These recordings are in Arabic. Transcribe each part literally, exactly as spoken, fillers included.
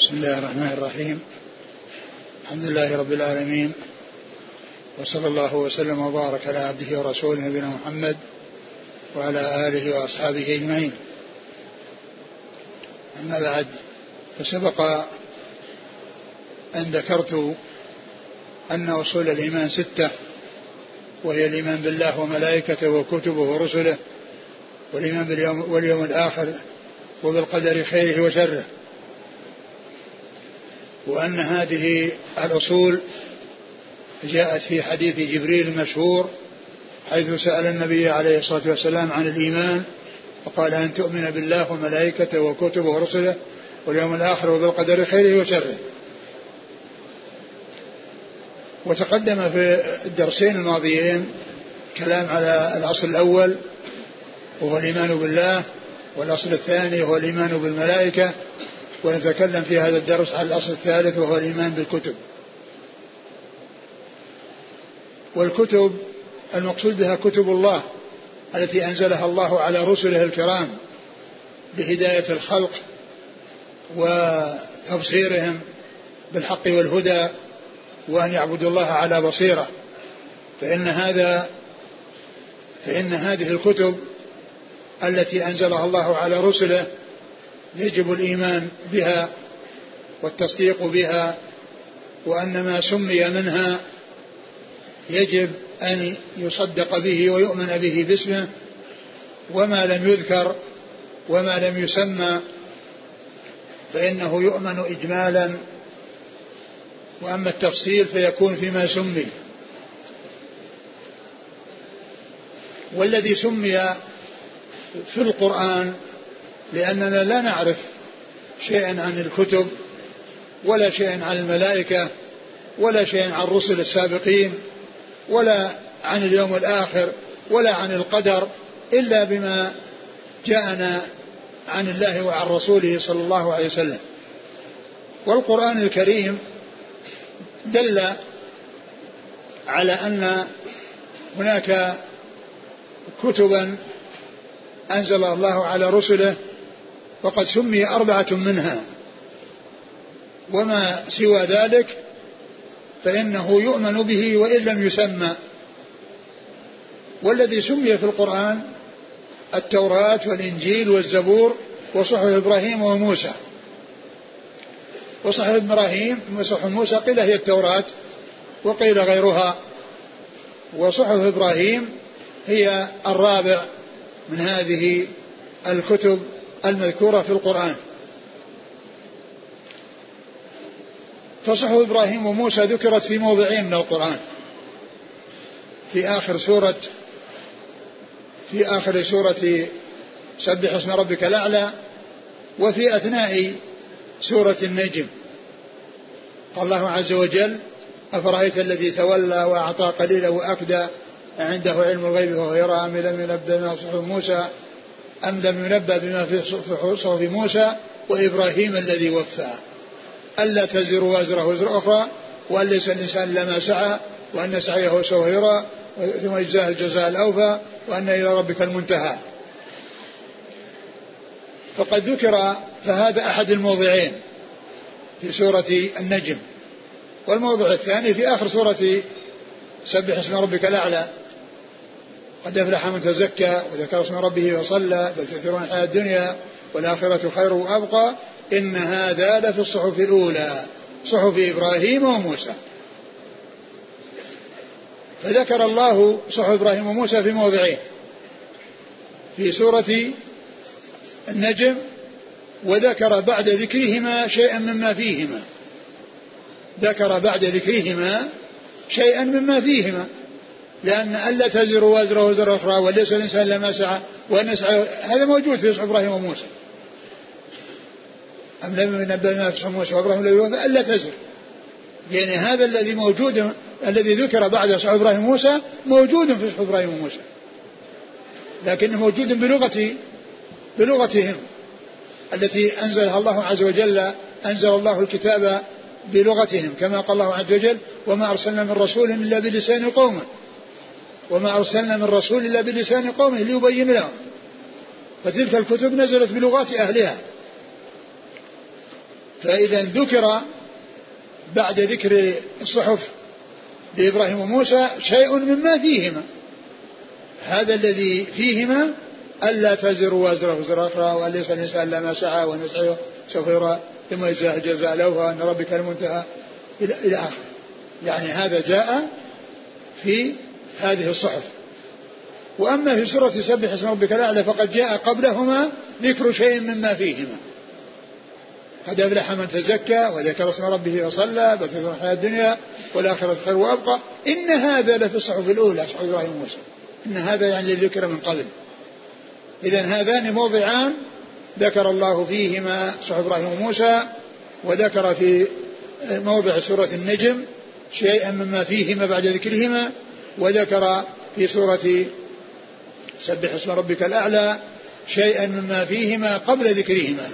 بسم الله الرحمن الرحيم. الحمد لله رب العالمين، وصلى الله وسلم وبارك على عبده ورسوله نبينا محمد وعلى آله وأصحابه أجمعين. أما بعد، فسبق أن ذكرت أن أصول الإيمان ستة، وهي الإيمان بالله وملائكته وكتبه ورسله، والإيمان باليوم واليوم الآخر، وبالقدر خيره وشره، وأن هذه الأصول جاءت في حديث جبريل المشهور، حيث سأل النبي عليه الصلاة والسلام عن الإيمان وقال: أن تؤمن بالله وملائكته وكتبه ورسله واليوم الآخر وبالقدر خيره وشره. وتقدم في الدرسين الماضيين كلام على الأصل الأول وهو الإيمان بالله، والأصل الثاني هو الإيمان بالملائكة، ونتكلم في هذا الدرس على الأصل الثالث وهو الإيمان بالكتب. والكتب المقصود بها كتب الله التي أنزلها الله على رسله الكرام بهداية الخلق وتبصيرهم بالحق والهدى، وأن يعبدوا الله على بصيرة. فإن هذا فإن هذه الكتب التي أنزلها الله على رسله يجب الإيمان بها والتصديق بها، وأن ما سمي منها يجب أن يصدق به ويؤمن به باسمه، وما لم يذكر وما لم يسمى فإنه يؤمن إجمالا، وأما التفصيل فيكون فيما سمي. والذي سمي في القرآن لأننا لا نعرف شيئا عن الكتب ولا شيئا عن الملائكة ولا شيئا عن الرسل السابقين ولا عن اليوم الآخر ولا عن القدر إلا بما جاءنا عن الله وعن رسوله صلى الله عليه وسلم. والقرآن الكريم دل على أن هناك كتبا أنزل الله على رسله، وقد سمي أربعة منها، وما سوى ذلك فإنه يؤمن به وإن لم يسمى. والذي سمي في القرآن التوراة والإنجيل والزبور وصحف إبراهيم وموسى. وصحف إبراهيم وصحف موسى قيل هي التوراة وقيل غيرها، وصحف إبراهيم هي الرابع من هذه الكتب المذكورة في القرآن. فصحف إبراهيم وموسى ذكرت في موضعين من القرآن، في آخر سورة في آخر سورة سبح اسم ربك الأعلى، وفي أثناء سورة النجم. قال الله عز وجل: أفرأيت الذي تولى وأعطى قليلا وأكدى عنده علم الغيب وهو يرى أم لم ينبأ بما في صحف موسى أم لم ينبأ بما في صحف موسى وإبراهيم الذي وفى ألا تزر وازرة وزر أخرى وأن ليس الإنسان إلا ما سعى وأن سعيه سوف يرى ثم يجزاه الجزاء الأوفى وأن إلى ربك المنتهى. فقد ذكر فهذا أحد الموضعين في سورة النجم. والموضع الثاني في آخر سورة سبح اسم ربك الأعلى: قد أفلح من تزكى وذكر اسم ربه وصلى بل تؤثرون الحياة الدنيا والآخرة خير وأبقى إن هذا لفي الصحف الأولى صحف إبراهيم وموسى. فذكر الله صحف إبراهيم وموسى في موضعين، في سورة النجم، وذكر بعد ذكرهما شيئا مما فيهما ذكر بعد ذكرهما شيئا مما فيهما لأن ألا تزر وازرة وزر أخرى وليس الإنسان إلا ما سعى وأن سعى هذا موجود في صحف إبراهيم وموسى. أم لم ينبأ بما في صحف موسى وإبراهيم الذي وفى ألا تزر، يعني هذا الذي موجود الذي ذكر بعد صحف إبراهيم وموسى موجود في صحف إبراهيم وموسى، لكنه موجود بلغة بلغتهم التي أنزلها الله عز وجل. أنزل الله الكتاب بلغتهم كما قال الله عز وجل: وما أرسلنا من رسول إلا بلسان قومه وما أرسلنا من رسول إلا بلسان قومه ليبين لهم. فتلك الكتب نزلت بلغات أهلها، فإذا ذكر بعد ذكر الصحف لإبراهيم وموسى شيء مما فيهما، هذا الذي فيهما ألا تزر وازرة وزر أخرى وأن ليس الإنسان إلا ما سعى ونسعيه سوف يرى ثم يجزاه الجزاء الأوفى وأن ربك المنتهى إلى, إلى آخر. يعني هذا جاء في هذه الصحف. وأما في سورة سبح اسم ربك الأعلى فقد جاء قبلهما ذكر شيء مما فيهما. قد أفلح من تزكى وذكر اسم ربه وصلى بل تؤثرون الحياة الدنيا والآخرة خير وأبقى إن هذا لفي الصحف الأولى صحف إبراهيم وموسى. إن هذا يعني الذي ذكر من قبل. إذن هذان موضعان ذكر الله فيهما صحف إبراهيم وموسى، وذكر في موضع سورة النجم شيئا مما فيهما بعد ذكرهما، وذكر في سورة سبح اسم ربك الأعلى شيئا مما فيهما قبل ذكرهما.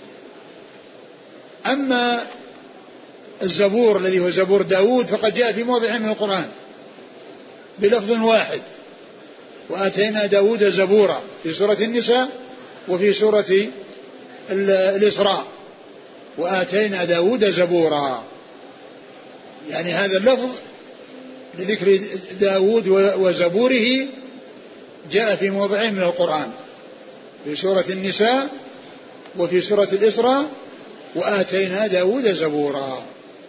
أما الزبور الذي هو زبور داود فقد جاء في موضع من القرآن بلفظ واحد، وآتينا داود زبورا في سورة النساء وفي سورة الإسراء، وآتينا داود زبورا. يعني هذا اللفظ لذكر داود وزبوره جاء في موضعين من القرآن في سورة النساء وفي سورة الإسراء، وآتينا داود زبورا.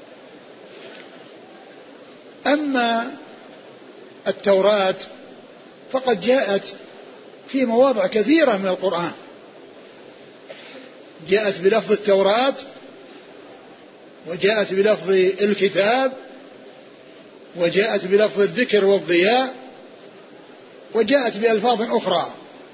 أما التوراة فقد جاءت في مواضع كثيرة من القرآن، جاءت بلفظ التوراة وجاءت بلفظ الكتاب وجاءت بلفظ الذكر والضياء وجاءت بألفاظ أخرى،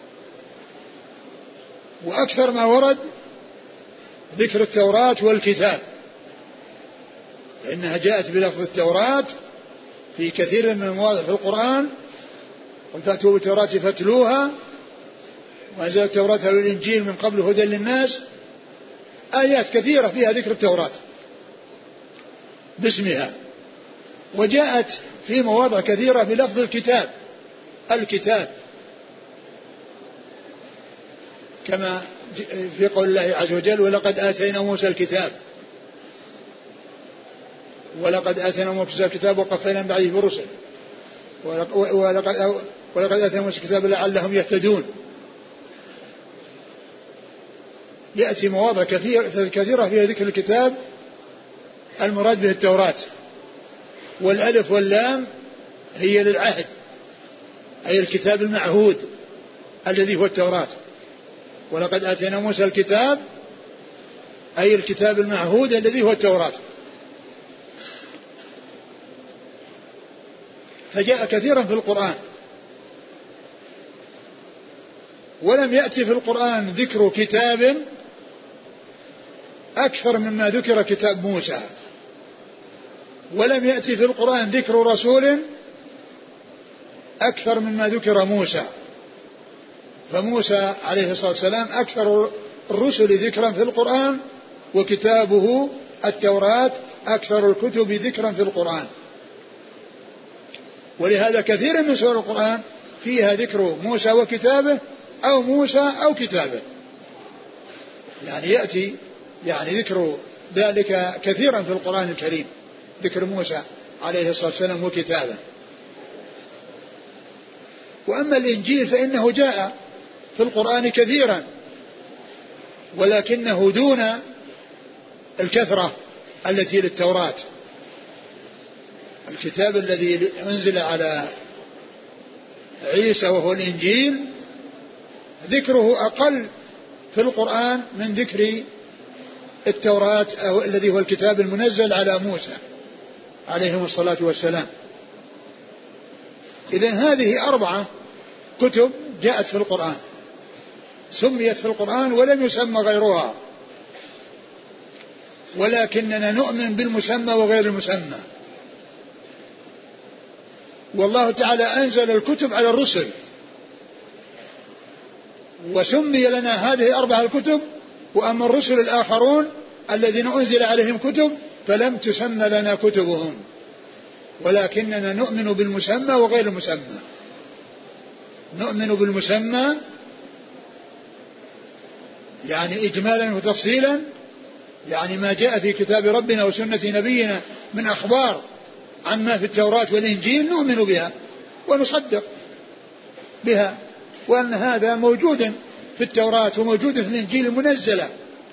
وأكثر ما ورد ذكر التوراة والكتاب، لأنها جاءت بلفظ التوراة في كثير من المواضع في القرآن، وفاتوا بالتوراة فاتلوها وأنزل التوراة والإنجيل من قبل هدى للناس، آيات كثيرة فيها ذكر التوراة باسمها. وجاءت في مواضع كثيرة بلفظ الكتاب الكتاب كما في قول الله عز وجل ولقد آتينا موسى الكتاب ولقد آتينا موسى الكتاب وقفينا من بعده بالرسل ولقد, ولقد آتينا موسى الكتاب لعلهم يهتدون. يأتي مواضع كثيرة فيها ذكر الكتاب المراد به التوراة، والألف واللام هي للعهد أي الكتاب المعهود الذي هو التوراة. ولقد آتينا موسى الكتاب أي الكتاب المعهود الذي هو التوراة. فجاء كثيرا في القرآن، ولم يأتي في القرآن ذكر كتاب أكثر مما ذكر كتاب موسى، ولم يأتي في القرآن ذكر رسول أكثر مما ذكر موسى. فموسى عليه الصلاة والسلام أكثر الرسل ذكرا في القرآن، وكتابه التوراة أكثر الكتب ذكرا في القرآن. ولهذا كثير من سور القرآن فيها ذكر موسى وكتابه أو موسى أو كتابه، يعني يأتي يعني ذكر ذلك كثيرا في القرآن الكريم، ذكر موسى عليه الصلاة والسلام وكتابه. وأما الإنجيل فإنه جاء في القرآن كثيرا، ولكنه دون الكثرة التي للتوراة. الكتاب الذي أنزل على عيسى وهو الإنجيل ذكره أقل في القرآن من ذكر التوراة أو الذي هو الكتاب المنزل على موسى عليهم الصلاة والسلام. إذن هذه أربعة كتب جاءت في القرآن، سميت في القرآن ولم يسمى غيرها، ولكننا نؤمن بالمسمى وغير المسمى. والله تعالى أنزل الكتب على الرسل، وسمي لنا هذه أربعة الكتب. وأما الرسل الآخرون الذين أنزل عليهم كتب فلم تسمى لنا كتبهم، ولكننا نؤمن بالمسمى وغير المسمى. نؤمن بالمسمى يعني إجمالا وتفصيلا، يعني ما جاء في كتاب ربنا وسنة نبينا من أخبار عما في التوراة والإنجيل نؤمن بها ونصدق بها، وأن هذا موجود في التوراة وموجود في الإنجيل المنزلة،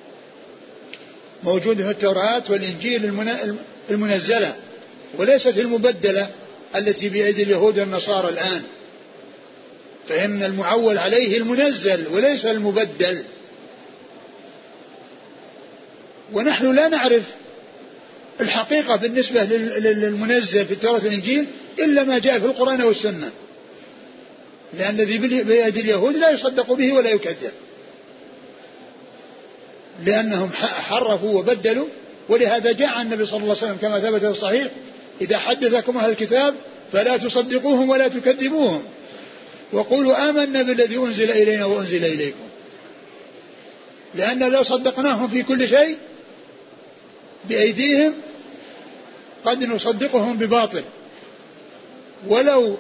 موجود في التوراة والإنجيل المنزلة، وليست المبدلة التي بأيدي اليهود والنصارى الآن، فإن المعول عليه المنزل وليس المبدل. ونحن لا نعرف الحقيقة بالنسبة للمنزل في التوراة والإنجيل إلا ما جاء في القرآن والسنة، لأن الذي بأيدي اليهود لا يصدق به ولا يكذب، لأنهم حرفوا وبدلوا. ولهذا جاء النبي صلى الله عليه وسلم كما ثبت في الصحيح: إذا حدثكم أهل الكتاب فلا تصدقوهم ولا تكذبوهم وقولوا آمنا بالذي أنزل إلينا وأنزل إليكم، لأن لو صدقناهم في كل شيء بأيديهم قد نصدقهم بباطل، ولو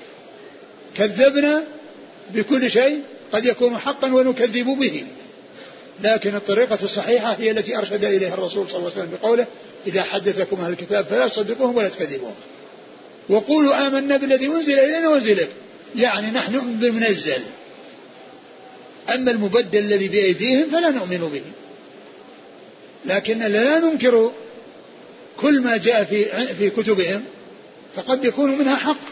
كذبنا بكل شيء قد يكون حقا ونكذب به. لكن الطريقة الصحيحة هي التي أرشد إليها الرسول صلى الله عليه وسلم بقوله: إذا حدثكم أهل الكتاب فلا تصدقوهم ولا تكذبوهم وقولوا آمنا بالذي أنزل إلينا وأنزل إليكم، يعني نحن نؤمن بالمنزل، أما المبدل الذي بأيديهم فلا نؤمن به. لكننا لا ننكر كل ما جاء في في كتبهم، فقد يكون منها حق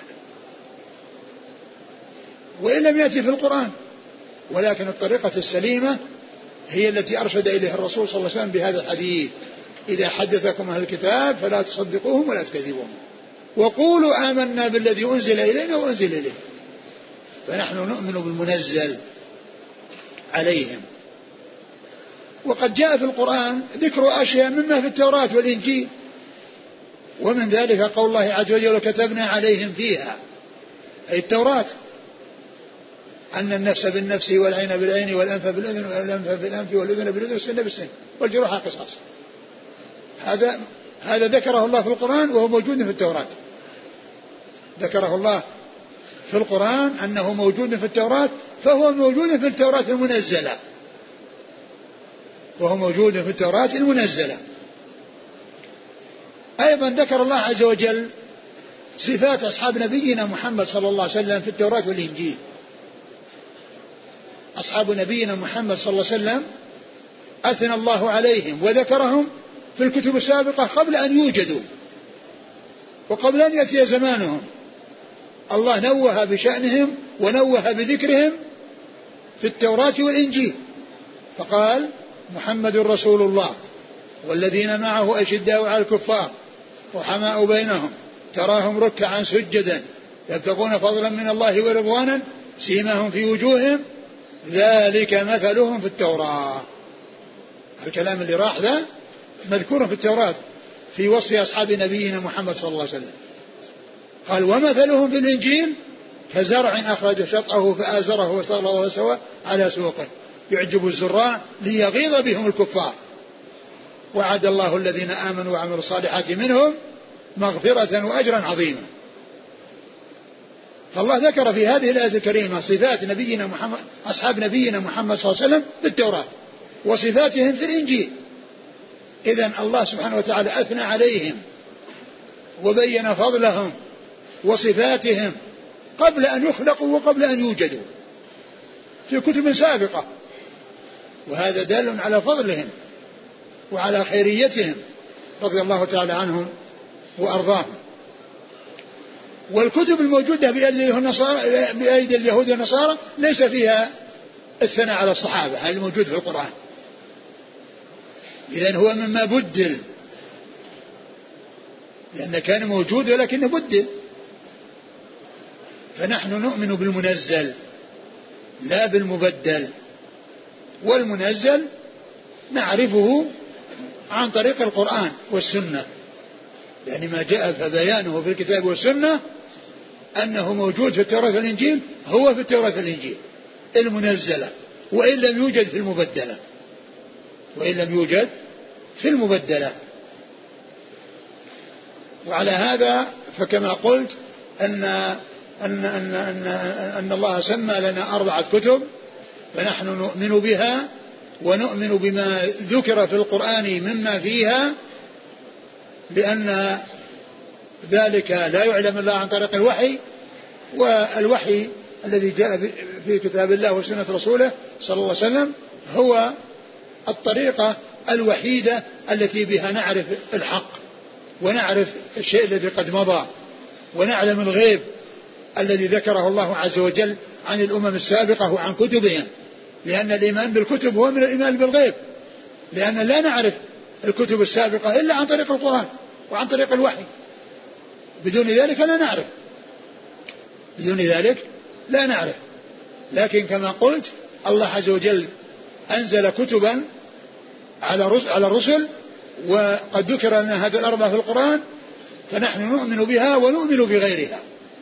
وإن لم يأتي في القرآن، ولكن الطريقة السليمة هي التي أرشد إليها الرسول صلى الله عليه وسلم بهذا الحديث: إذا حدثكم أهل الكتاب فلا تصدقوهم ولا تكذبوهم وقولوا آمنا بالذي أنزل إلينا وأنزل إليه. فنحن نؤمن بالمنزل عليهم. وقد جاء في القرآن ذكر أشياء مما في التوراة والإنجيل، ومن ذلك قول الله عز وجل: كتبنا عليهم فيها، أي التوراة، أن النفس بالنفس والعين بالعين والأنف بالأذن والأنف بالأنف والأذن بالأذن والسن بالسن والجروح قصاص. هذا هذا ذكره الله في القرآن وهو موجود في التوراة، ذكره الله في القرآن أنه موجود في التوراة، فهو موجود في التوراة المنزلة، وهو موجود في التوراة المنزلة. أيضا ذكر الله عز وجل صفات أصحاب نبينا محمد صلى الله عليه وسلم في التوراة والإنجيل. أصحاب نبينا محمد صلى الله عليه وسلم أثنى الله عليهم وذكرهم في الكتب السابقة قبل أن يوجدوا وقبل أن يأتي زمانهم. الله نوه بشأنهم ونوه بذكرهم في التوراة والإنجيل، فقال: محمد رسول الله والذين معه أشداء على الكفار رحماء بينهم تراهم ركعا سجدا يبتغون فضلا من الله ورضوانا سيماهم في وجوههم ذلك مثلهم في التوراة. الكلام اللي راح ذا مذكور في التوراة في وصف أصحاب نبينا محمد صلى الله عليه وسلم. قال: ومثلهم في الإنجيل كزرع أخرج شطأه فآزره واستغلظه وسوى على سوقه يعجب الزراع ليغيظ بهم الكفار وعد الله الذين آمنوا وعملوا الصالحات منهم مغفرة وأجرا عظيما. فالله ذكر في هذه الآية الكريمة صفات نبينا محمد أصحاب نبينا محمد صلى الله عليه وسلم في التوراة وصفاتهم في الإنجيل. إذن الله سبحانه وتعالى أثنى عليهم وبين فضلهم وصفاتهم قبل أن يخلقوا وقبل أن يوجدوا في كتب سابقة، وهذا دال على فضلهم وعلى خيريتهم رضي الله تعالى عنهم وأرضاهم. والكتب الموجودة بأيدي اليهود والنصارى ليس فيها الثناء على الصحابة، هذا الموجود في القرآن. إذن هو مما بدل، لأنه كان موجود ولكنه بدل. فنحن نؤمن بالمنزل لا بالمبدل، والمنزل نعرفه عن طريق القرآن والسنة، يعني ما جاء فبيانه في الكتاب والسنة أنه موجود في التوراة والإنجيل هو في التوراة والإنجيل المنزلة، وإن لم يوجد في المبدلة وإن لم يوجد في المبدلة. وعلى هذا فكما قلت أن أن أن أن, أن الله سمى لنا أربعة كتب، فنحن نؤمن بها ونؤمن بما ذكر في القرآن مما فيها، لأن ذلك لا يعلم الله عن طريق الوحي، والوحي الذي جاء في كتاب الله وسنة رسوله صلى الله عليه وسلم هو الطريقة الوحيدة التي بها نعرف الحق ونعرف الشيء الذي قد مضى ونعلم الغيب الذي ذكره الله عز وجل عن الأمم السابقة وعن كتبهم، لأن الإيمان بالكتب هو من الإيمان بالغيب، لأن لا نعرف الكتب السابقة إلا عن طريق القرآن وعن طريق الوحي، بدون ذلك لا نعرف بدون ذلك لا نعرف لكن كما قلت الله عز وجل أنزل كتبا على الرسل، وقد ذكر لنا هذه الأربعة في القرآن، فنحن نؤمن بها ونؤمن بغيرها.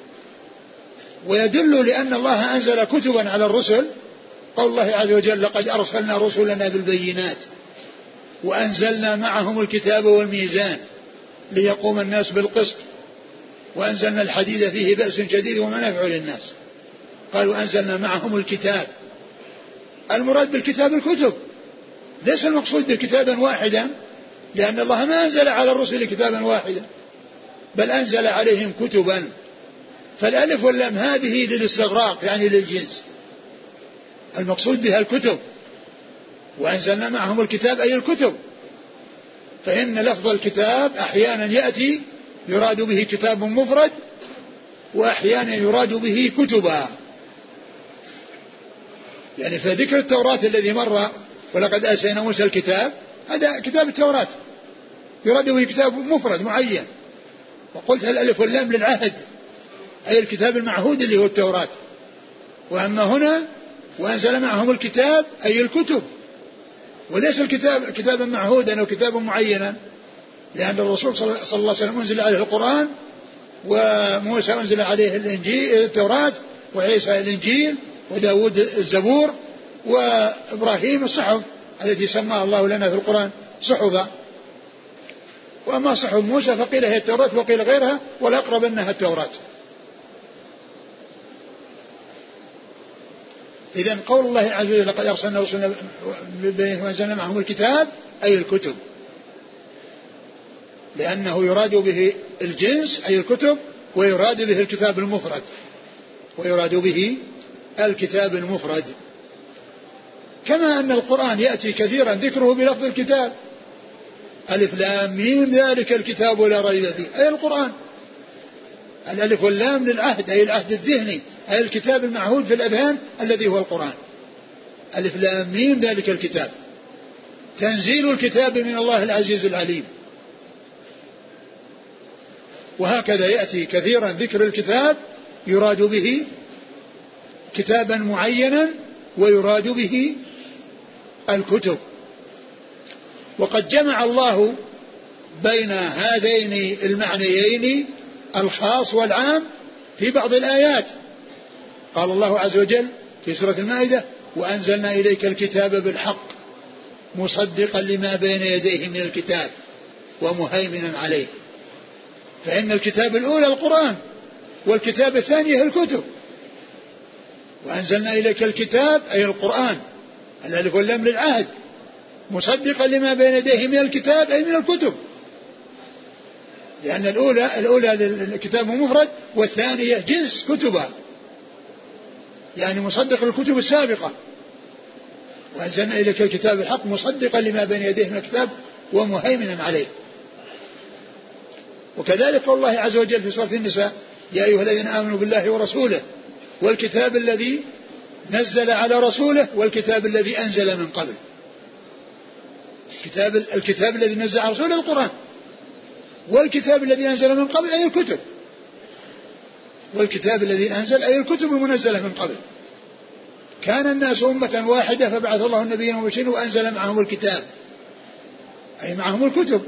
ويدل لأن الله أنزل كتبا على الرسل قول الله عز وجل لقد أرسلنا رسلنا بالبينات وأنزلنا معهم الكتاب والميزان ليقوم الناس بالقسط وأنزلنا الحديد فيه بأس شديد ومنافع للناس. قالوا أنزلنا معهم الكتاب، المراد بالكتاب الكتب، ليس المقصود بكتابا واحدا، لأن الله ما أنزل على الرسل كتابا واحدا بل أنزل عليهم كتبا، فالألف واللام هذه للاستغراق يعني للجنس، المقصود بها الكتب، وأنزلنا معهم الكتاب أي الكتب. فإن لفظ الكتاب أحيانا يأتي يراد به كتاب مفرد وأحيانا يراد به كتبا، يعني فذكر التوراة الذي مر ولقد آتينا موسى الكتاب هذا كتاب التوراة يراد به كتاب مفرد معين، وقلت الألف واللام للعهد أي الكتاب المعهود اللي هو التوراة. وأما هنا وأنزل معهم الكتاب أي الكتب، وليس الكتاب كتابا معهودا أو كتابا معينا، لأن الرسول صلى الله عليه وسلم أنزل عليه القرآن، وموسى أنزل عليه الإنجيل التوراة، وعيسى الإنجيل، وداود الزبور، وإبراهيم الصحف التي سماها الله لنا في القرآن صحفا. وأما صحف موسى فقيل هي التوراة وقيل غيرها، والأقرب أنها التوراة. إذن قول الله عز وجل لقد أرسلنا رسلنا وأنزلنا معهم الكتاب أي الكتب، لأنه يراد به الجنس أي الكتب، ويراد به الكتاب المفرد ويراد به الكتاب المفرد. كما أن القرآن يأتي كثيرا ذكره بلفظ الكتاب، ألف لام ميم ذلك الكتاب لا ريب فيه أي القرآن، الألف واللام للعهد أي العهد الذهني أي الكتاب المعهود في الأذهان الذي هو القرآن. ألف لام ميم ذلك الكتاب تنزيل الكتاب من الله العزيز العليم. وهكذا يأتي كثيرا ذكر الكتاب يراد به كتابا معينا ويراد به الكتب. وقد جمع الله بين هذين المعنيين الخاص والعام في بعض الآيات. قال الله عز وجل في سورة المائدة وأنزلنا إليك الكتاب بالحق مصدقا لما بين يديه من الكتاب ومهيمنا عليه. فإن الكتاب الأولى القرآن، والكتاب الثاني هي الكتب. وأنزلنا إليك الكتاب أي القرآن، الألف واللام للعهد، مصدقا لما بين يديه من الكتاب أي من الكتب، لأن الأولى الأولى للكتاب مفرد والثانية جنس كتبها، يعني مصدق الكتب السابقة. وأنزلنا إليك الكتاب الحق مصدقا لما بين يديه من الكتاب ومهيمنا عليه. وكذلك قول الله عز وجل في سورة النساء يا أيها الذين آمنوا بالله ورسوله والكتاب الذي نزل على رسوله والكتاب الذي أنزل من قبل. الكتاب, الكتاب الذي نزل على رسوله القرآن، والكتاب الذي أنزل من قبل أي الكتب، والكتاب الذي أنزل أي الكتب المنزلة من قبل. كان الناس أمة واحدة فبعث الله النبيين وبشرين وأنزل معهم الكتاب أي معهم الكتب.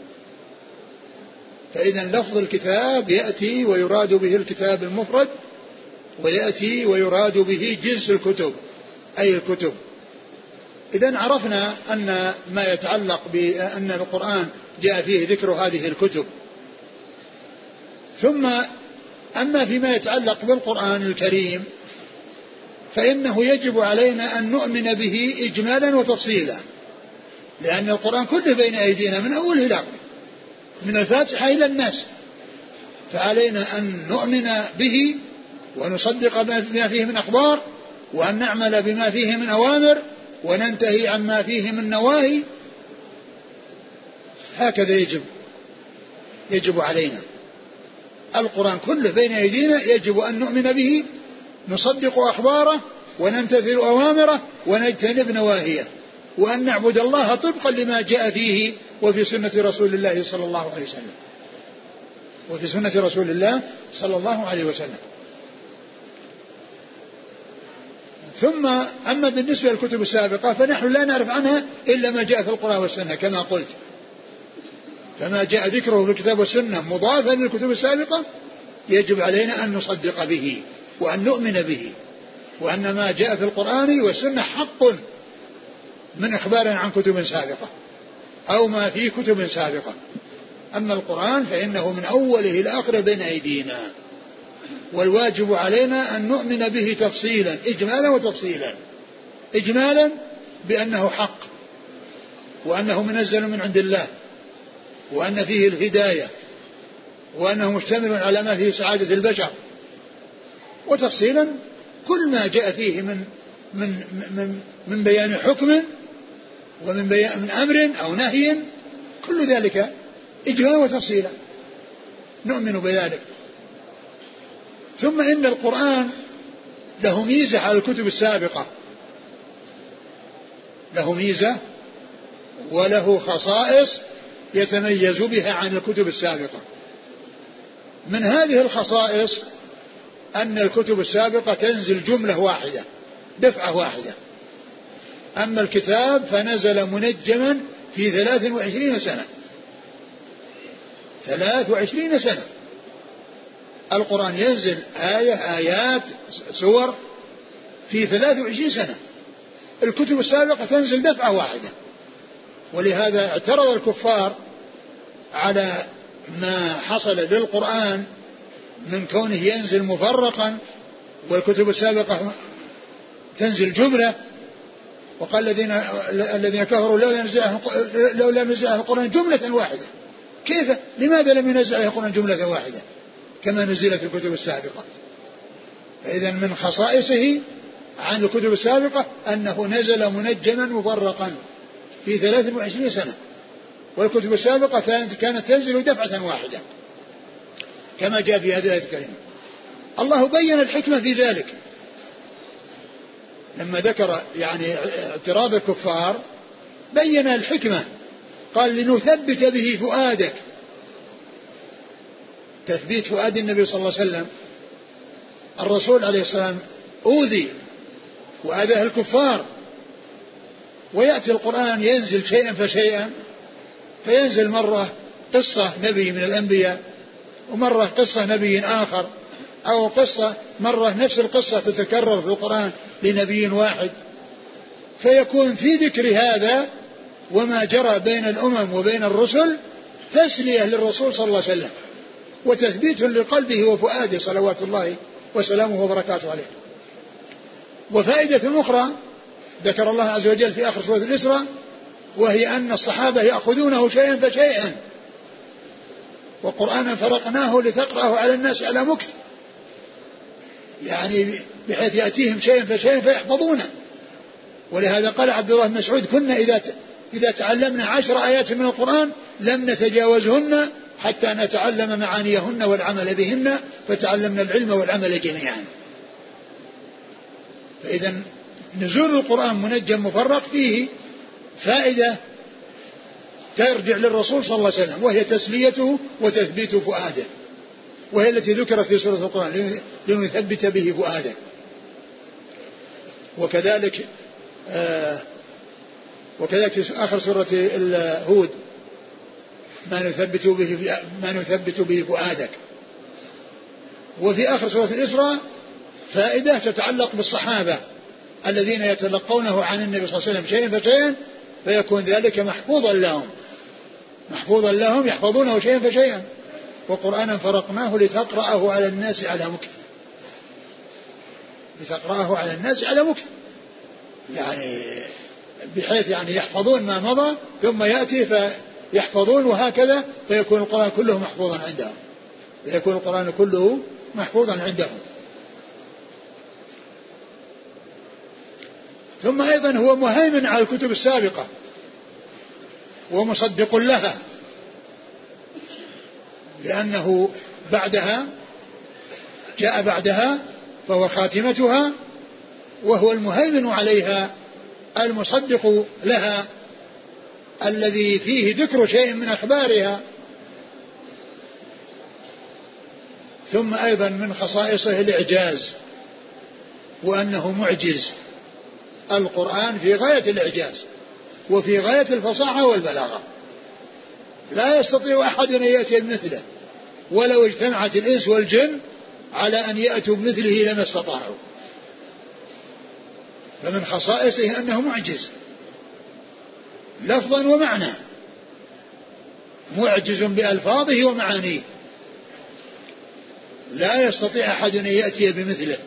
فإذا لفظ الكتاب يأتي ويراد به الكتاب المفرد، ويأتي ويراد به جنس الكتب أي الكتب. إذن عرفنا أن ما يتعلق بأن القرآن جاء فيه ذكر هذه الكتب. ثم أما فيما يتعلق بالقرآن الكريم فإنه يجب علينا أن نؤمن به إجمالا وتفصيلا، لأن القرآن كله بين أيدينا من أوله إلى آخره، من الفاتحة إلى الناس، فعلينا أن نؤمن به ونصدق بما فيه من أخبار، وأن نعمل بما فيه من أوامر، وننتهي عما فيه من نواهي. هكذا يجب يجب علينا. القرآن كله بين أيدينا، يجب أن نؤمن به، نصدق أخباره، ونمتثل أوامره، ونجتنب نواهيه، وأن نعبد الله طبقا لما جاء فيه وفي سنة رسول الله صلى الله عليه وسلم وفي سنة رسول الله صلى الله عليه وسلم. ثم أما بالنسبة للكتب السابقة فنحن لا نعرف عنها إلا ما جاء في القرآن والسنة، كما قلت، فما جاء ذكره في الكتاب والسنة مضافا للكتب السابقة يجب علينا أن نصدق به وأن نؤمن به، وأن ما جاء في القرآن والسنة حق من إخبار عن كتب سابقة أو ما في كتب سابقة. أما القرآن فإنه من أوله إلى آخره بين أيدينا، والواجب علينا أن نؤمن به تفصيلا، إجمالا وتفصيلا. إجمالا بأنه حق، وأنه منزل من عند الله، وأن فيه الهداية، وأنه مشتمل على ما فيه سعادة البشر. وتفصيلا كل ما جاء فيه من من من من بيان حكم ومن بيان من أمر أو نهي، كل ذلك إجمالا وتفصيلا نؤمن بذلك. ثم إن القرآن له ميزة على الكتب السابقة، له ميزة وله خصائص يتميز بها عن الكتب السابقة. من هذه الخصائص أن الكتب السابقة تنزل جملة واحدة، دفعة واحدة، أما الكتاب فنزل منجما في ثلاث وعشرين سنة ثلاث وعشرين سنة. القرآن ينزل آية آيات سور في ثلاث وعشرين سنة، الكتب السابقة تنزل دفعة واحدة. ولهذا اعترض الكفار على ما حصل للقرآن من كونه ينزل مفرقا والكتب السابقة تنزل جملة، وقال الذين الذين كفروا لولا نزل لولا نزل القرآن جملة واحدة. كيف؟ لماذا لم ينزل القرآن جملة واحدة كما نزلت في الكتب السابقة؟ فإذا من خصائصه عن الكتب السابقة أنه نزل منجما مفرقا في ثلاث وعشرين سنة، والكتب السابقة كانت تنزل دفعة واحدة كما جاء في هذه الآية الكريمة. الله بين الحكمة في ذلك لما ذكر يعني اعتراض الكفار، بين الحكمة، قال لنثبت به فؤادك. تثبيت فؤاد النبي صلى الله عليه وسلم، الرسول عليه السلام أوذي وآذاه الكفار، ويأتي القرآن ينزل شيئا فشيئا، فينزل مرة قصة نبي من الأنبياء، ومرة قصة نبي آخر، أو قصة مرة نفس القصة تتكرر في القرآن لنبي واحد، فيكون في ذكر هذا وما جرى بين الأمم وبين الرسل تسلية للرسول صلى الله عليه وسلم، وتثبيت لقلبه وفؤاده صلوات الله وسلامه وبركاته عليه. وفائدة أخرى ذكر الله عز وجل في آخر سورة الإسراء، وهي أن الصحابة يأخذونه شيئا فشيئا، وقرآنا فرقناه لتقرأه على الناس على مكث، يعني بحيث يأتيهم شيئا فشيئا فيحفظونه. ولهذا قال عبد الله بن مسعود: كنا إذا إذا تعلمنا عشر آيات من القرآن لم نتجاوزهن حتى نتعلم معانيهن والعمل بهن، فتعلمنا العلم والعمل جميعا. فإذا نزول القرآن منجم مفرق فيه فائدة ترجع للرسول صلى الله عليه وسلم، وهي تسليته وتثبيت فؤاده، وهي التي ذكرت في سورة القرآن لنثبت به فؤاده. وكذلك آه وكذلك في آخر سورة هود: ما نثبت به ما نثبت به فؤادك. وفي آخر سورة الإسراء فائدة تتعلق بالصحابة الذين يتلقونه عن النبي صلى الله عليه وسلم شيئا فشيئا، فيكون ذلك محفوظا لهم محفوظا لهم يحفظونه شيئا فشيئا. وقرآنا فرقناه لتقرأه على الناس على مكث. لتقرأه على الناس على مكث، يعني بحيث يعني يحفظون ما مضى ثم يأتي فيحفظون وهكذا، فيكون القرآن كله محفوظا عندهم، فيكون القرآن كله محفوظا عندهم. ثم أيضا هو مهيمن على الكتب السابقة ومصدق لها، لأنه بعدها جاء بعدها فهو خاتمتها، وهو المهيمن عليها المصدق لها الذي فيه ذكر شيء من أخبارها. ثم أيضا من خصائصه الإعجاز، وأنه معجز، القرآن في غاية الإعجاز وفي غاية الفصاحة والبلاغة، لا يستطيع أحد أن يأتي بمثله، ولو اجتمعت الإنس والجن على أن يأتوا بمثله لما استطاعوا. فمن خصائصه أنه معجز لفظا ومعنى، معجز بألفاظه ومعانيه، لا يستطيع أحد أن يأتي بمثله.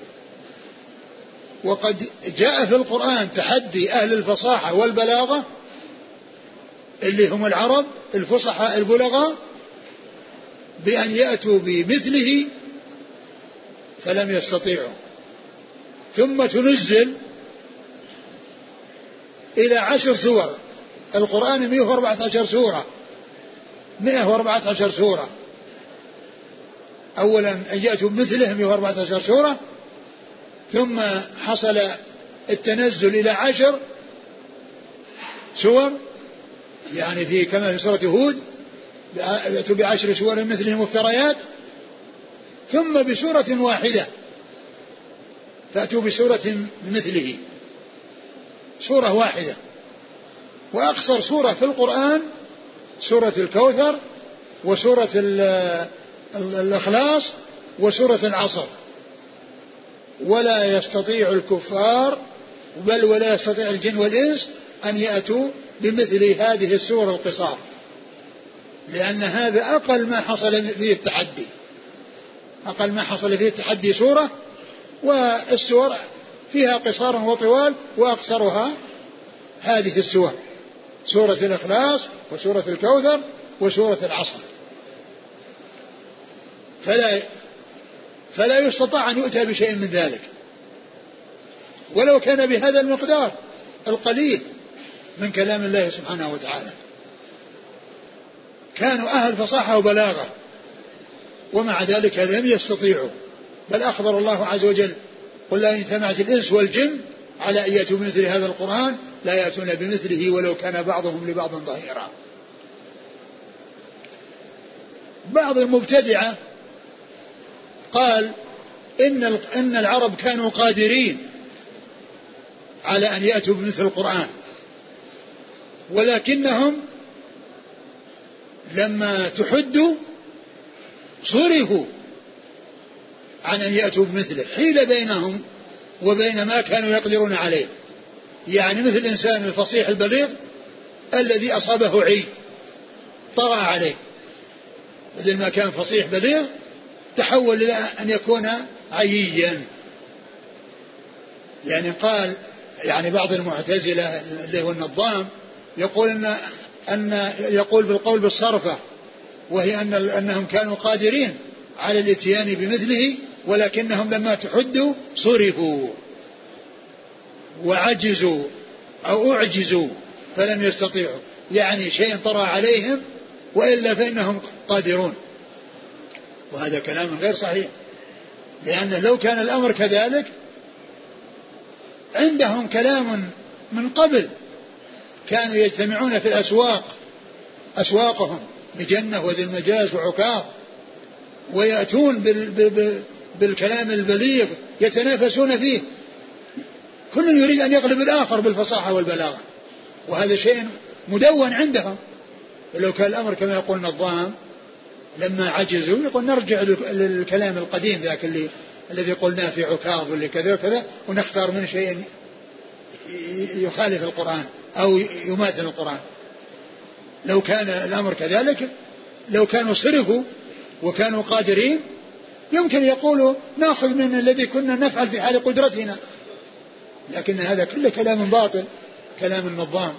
وقد جاء في القرآن تحدي أهل الفصاحة والبلاغة اللي هم العرب الفصحاء البلغاء بأن يأتوا بمثله فلم يستطيعوا. ثم تنزل إلى عشر سور، القرآن مئة وأربعة عشر سورة، مئة وأربعة عشر سورة. أولا أن يأتوا بمثله مئة وأربعة عشر سورة، ثم حصل التنزل إلى عشر سور، يعني في كما في سورة هود يأتوا بعشر سور مثله مفتريات، ثم بسورة واحدة فأتوا بسورة مثله، سورة واحدة. وأقصر سورة في القرآن سورة الكوثر وسورة الإخلاص وسورة العصر. ولا يستطيع الكفار بل ولا يستطيع الجن والإنس أن يأتوا بمثل هذه السور القصار، لأن هذا أقل ما حصل فيه التحدي، أقل ما حصل فيه التحدي سورة، والسور فيها قصار وطوال، وأقصرها هذه السور، سورة الإخلاص وسورة الكوثر وسورة العصر. فلا فلا يستطاع أن يؤتى بشيء من ذلك ولو كان بهذا المقدار القليل من كلام الله سبحانه وتعالى. كانوا أهل فصاحة وبلاغة ومع ذلك لم يستطيعوا، بل أخبر الله عز وجل قل لا إن اجتمعت الإنس والجن على أن يأتوا بمثل هذا القرآن لا يأتون بمثله ولو كان بعضهم لبعض ظهيرا. بعض المبتدعة قال إن إن العرب كانوا قادرين على أن يأتوا بمثل القرآن، ولكنهم لما تحدوا صرفوا عن أن يأتوا بمثله، حيل بينهم وبين ما كانوا يقدرون عليه. يعني مثل الإنسان الفصيح البليغ الذي أصابه عي طرأ عليه، مثل ما كان فصيح بليغ تحول إلى أن يكون عييا. يعني قال يعني بعض المعتزلة اللي هو النظام يقول أن, أن يقول بالقول بالصرفة، وهي أن أنهم كانوا قادرين على الاتيان بمثله، ولكنهم لما تحدوا صرفوا وعجزوا أو أعجزوا فلم يستطيعوا، يعني شيء طرأ عليهم وإلا فإنهم قادرون. وهذا كلام غير صحيح، لأن لو كان الأمر كذلك عندهم كلام من قبل، كانوا يجتمعون في الأسواق أسواقهم بجنة وذي المجاز وعكاظ ويأتون بالكلام البليغ يتنافسون فيه، كل يريد أن يغلب الآخر بالفصاحة والبلاغة، وهذا شيء مدون عندهم. ولو كان الأمر كما يقول النظام لما عجزوا يقول نرجع للكلام القديم ذاك اللي الذي قلناه في عكاظ واللي كذا وكذا ونختار منه شيء يخالف القرآن أو يماثل القرآن. لو كان الأمر كذلك، لو كانوا صرفوا وكانوا قادرين يمكن يقولوا نأخذ من الذي كنا نفعل في حال قدرتنا، لكن هذا كله كلام باطل، كلام النظام.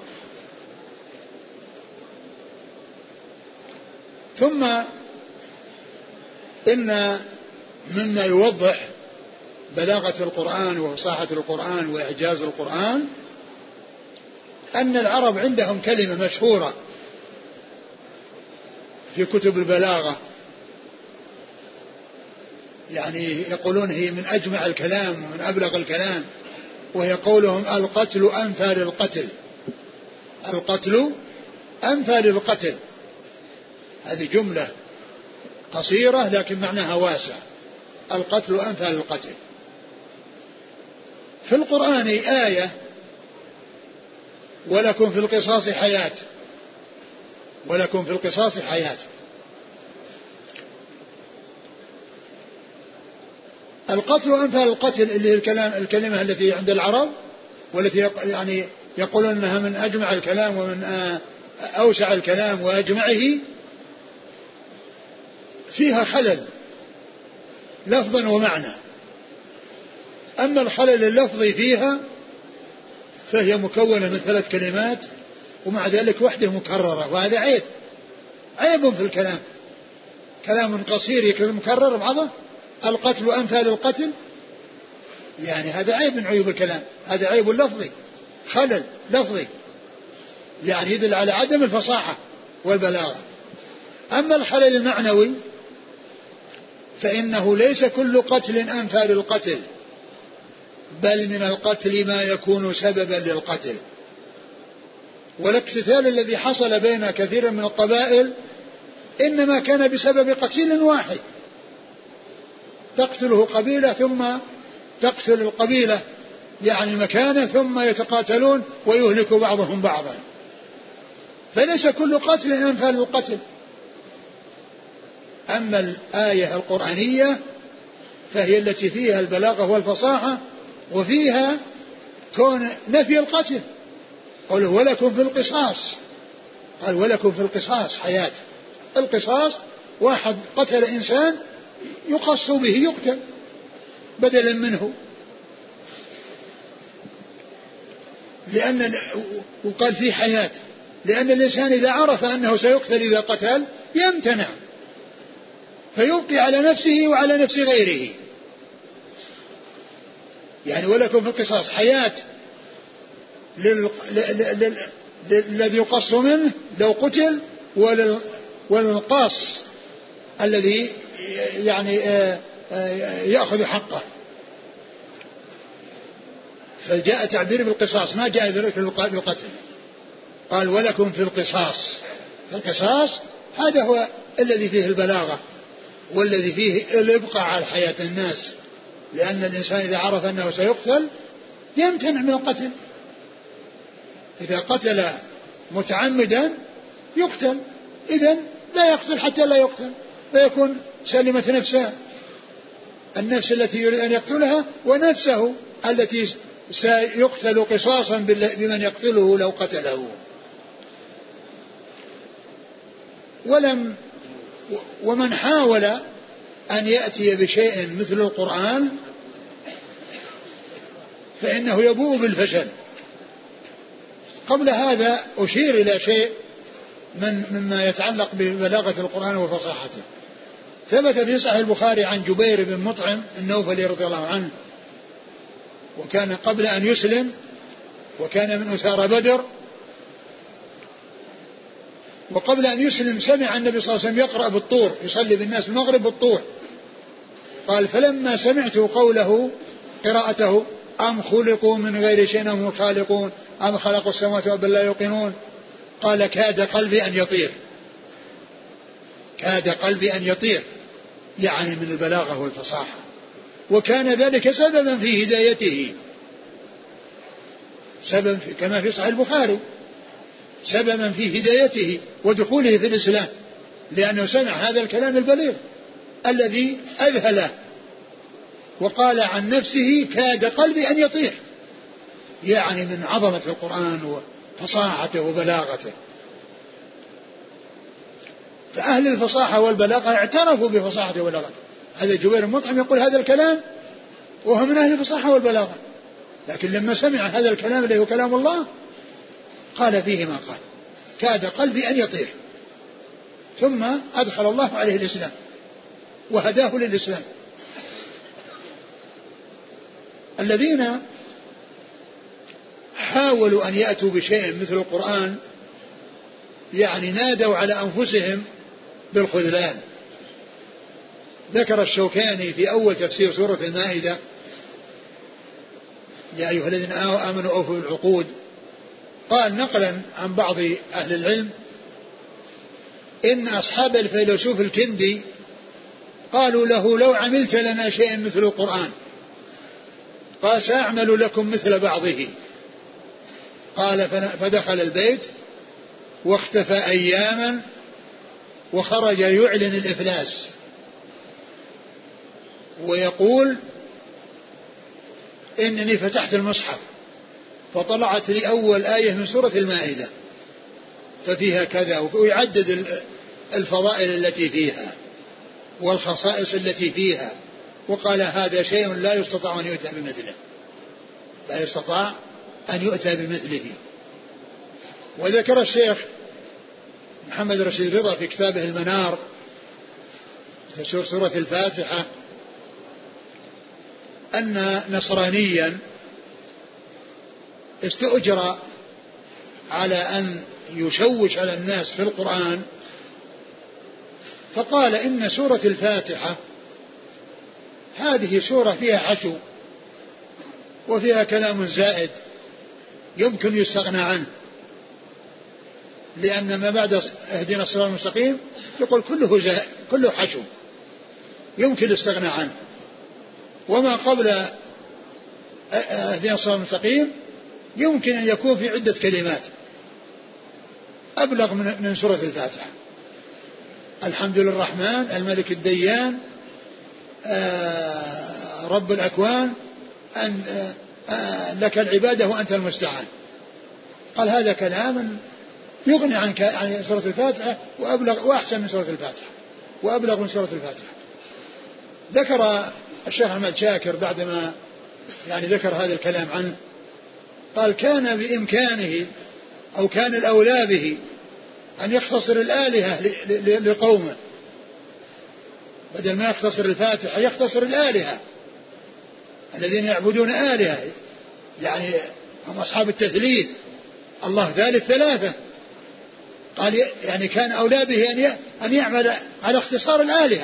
ثم إن مما يوضح بلاغة القرآن وفصاحة القرآن وإعجاز القرآن أن العرب عندهم كلمة مشهورة في كتب البلاغة، يعني يقولون هي من أجمع الكلام ومن أبلغ الكلام، وهي قولهم القتل أنفى للقتل. القتل أنفى للقتل، هذه جملة قصيرة لكن معناها واسع. القتل أنفى للقتل. في القرآن آية ولكم في القصاص حياة، ولكم في القصاص حياة. القتل أنفى للقتل اللي هي الكلام الكلمة التي عند العرب والتي يعني يقولون أنها من أجمع الكلام ومن أوسع الكلام وأجمعه، فيها خلل لفظا ومعنى. أما الخلل اللفظي فيها فهي مكونة من ثلاث كلمات ومع ذلك وحده مكررة، وهذا عيب، عيب في الكلام. كلام قصير يكون مكرر بعضه. القتل أنفى للقتل، يعني هذا عيب من عيوب الكلام، هذا عيب لفظي، خلل لفظي، يعني يدل على عدم الفصاحة والبلاغة. أما الخلل المعنوي فإنه ليس كل قتل أنفى للقتل، بل من القتل ما يكون سببا للقتل. والاقتتال الذي حصل بين كثير من القبائل إنما كان بسبب قتيل واحد، تقتله قبيلة ثم تقتل القبيلة يعني مكانه ثم يتقاتلون ويهلك بعضهم بعضا، فليس كل قتل أنفى للقتل. أما الآية القرآنية فهي التي فيها البلاغة والفصاحة وفيها كون نفي القتل. قال ولكم في القصاص، قال ولكم في القصاص حياة. القصاص واحد قتل إنسان يقص به يقتل بدلا منه، لأن وقال في حياة، لأن الإنسان إذا عرف أنه سيقتل إذا قتل يمتنع فيبقي على نفسه وعلى نفس غيره. يعني ولكم في القصاص حياة للذي يقص منه لو قتل وللقاص الذي يعني يأخذ حقه. فجاء تعبير بالقصاص ما جاء بالقتل. قال ولكم في القصاص. القصاص هذا هو الذي فيه البلاغة والذي فيه الإبقاء على حياة الناس، لأن الإنسان إذا عرف أنه سيقتل يمتنع من القتل. إذا قتل متعمدا يقتل، إذن لا يقتل حتى لا يقتل، فيكون سلمت نفسه، النفس التي يريد أن يقتلها ونفسه التي سيقتل قصاصا بمن يقتله لو قتله. ولم ومن حاول أن يأتي بشيء مثل القرآن فإنه يبوء بالفشل. قبل هذا أشير إلى شيء من مما يتعلق ببلاغة القرآن وفصاحته. ثبت في صحيح البخاري عن جبير بن مطعم النوفلي رضي الله عنه، وكان قبل أن يسلم وكان من أسارى بدر، وقبل أن يسلم سمع النبي صلى الله عليه وسلم يقرأ بالطور، يصلي بالناس المغرب بالطور. قال فلما سمعت قوله قراءته أم خلقوا من غير شيء أم هم خالقون أم خلقوا السماوات بل لا يوقنون، قال كاد قلبي أن يطير، كاد قلبي أن يطير، يعني من البلاغة والفصاحة. وكان ذلك سببا في هدايته، سبب في كما في صحيح البخاري، سببا في هدايته ودخوله في الإسلام، لأنه سمع هذا الكلام البليغ الذي أذهله، وقال عن نفسه كاد قلبي أن يطير، يعني من عظمة القرآن وفصاحته وبلاغته. فأهل الفصاحة والبلاغة اعترفوا بفصاحته وبلاغته، هذا جبير بن مطعم يقول هذا الكلام وهو من أهل الفصاحة والبلاغة، لكن لما سمع هذا الكلام الذي هو كلام الله قال فيه ما قال، كاد قلبي أن يطير. ثم أدخل الله عليه الإسلام وهداه للإسلام. الذين حاولوا أن يأتوا بشيء مثل القرآن يعني نادوا على أنفسهم بالخذلان. ذكر الشوكاني في أول تفسير سورة المائدة: يا أيها الذين آمنوا أوفوا بالعقود. قال نقلا عن بعض أهل العلم إن أصحاب الفيلسوف الكندي قالوا له: لو عملت لنا شيئا مثل القرآن. قال: سأعمل لكم مثل بعضه. قال: فدخل البيت واختفى أياما وخرج يعلن الإفلاس ويقول: إنني فتحت المصحف فطلعت لي أول آية من سورة المائدة ففيها كذا، ويعدد الفضائل التي فيها والخصائص التي فيها، وقال: هذا شيء لا يستطاع أن يؤتى بمثله، لا يستطاع أن يؤتى بمثله. وذكر الشيخ محمد رشيد رضا في كتابه المنار تفسير سورة الفاتحة أن نصرانيا استؤجر على أن يشوش على الناس في القرآن، فقال: إن سورة الفاتحة هذه سورة فيها حشو وفيها كلام زائد يمكن يستغنى عنه، لأن ما بعد اهدنا الصراط المستقيم يقول كله زائد كله حشو يمكن الاستغنى عنه، وما قبل اهدنا الصراط المستقيم يمكن أن يكون في عدة كلمات أبلغ من سورة الفاتحة. الحمد للرحمن الملك الديان آه رب الأكوان أن آه لك العبادة وأنت المستعان. قال: هذا كلام يغني عنك عن سورة الفاتحة وأبلغ وأحسن من سورة الفاتحة وأبلغ من سورة الفاتحة. ذكر الشيخ أحمد شاكر بعدما يعني ذكر هذا الكلام عنه قال: كان بإمكانه أو كان الأولى به أن يختصر الآلهة لقومه، بدل ما يختصر الفاتحة يختصر الآلهة الذين يعبدون آلهة، يعني هم أصحاب التثليث، الله ثالث ثلاثة. قال: يعني كان أولى به أن يعمل على اختصار الآلهة.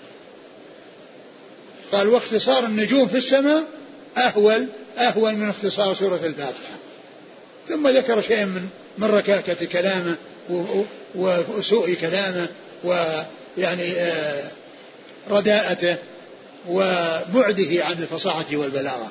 قال: واختصار النجوم في السماء أهول أهول من اختصار سورة الفاتحة. ثم ذكر شيئا من من ركاكة كلامه وسوء كلامه ويعني رداءته وبعده عن الفصاحة والبلاغة.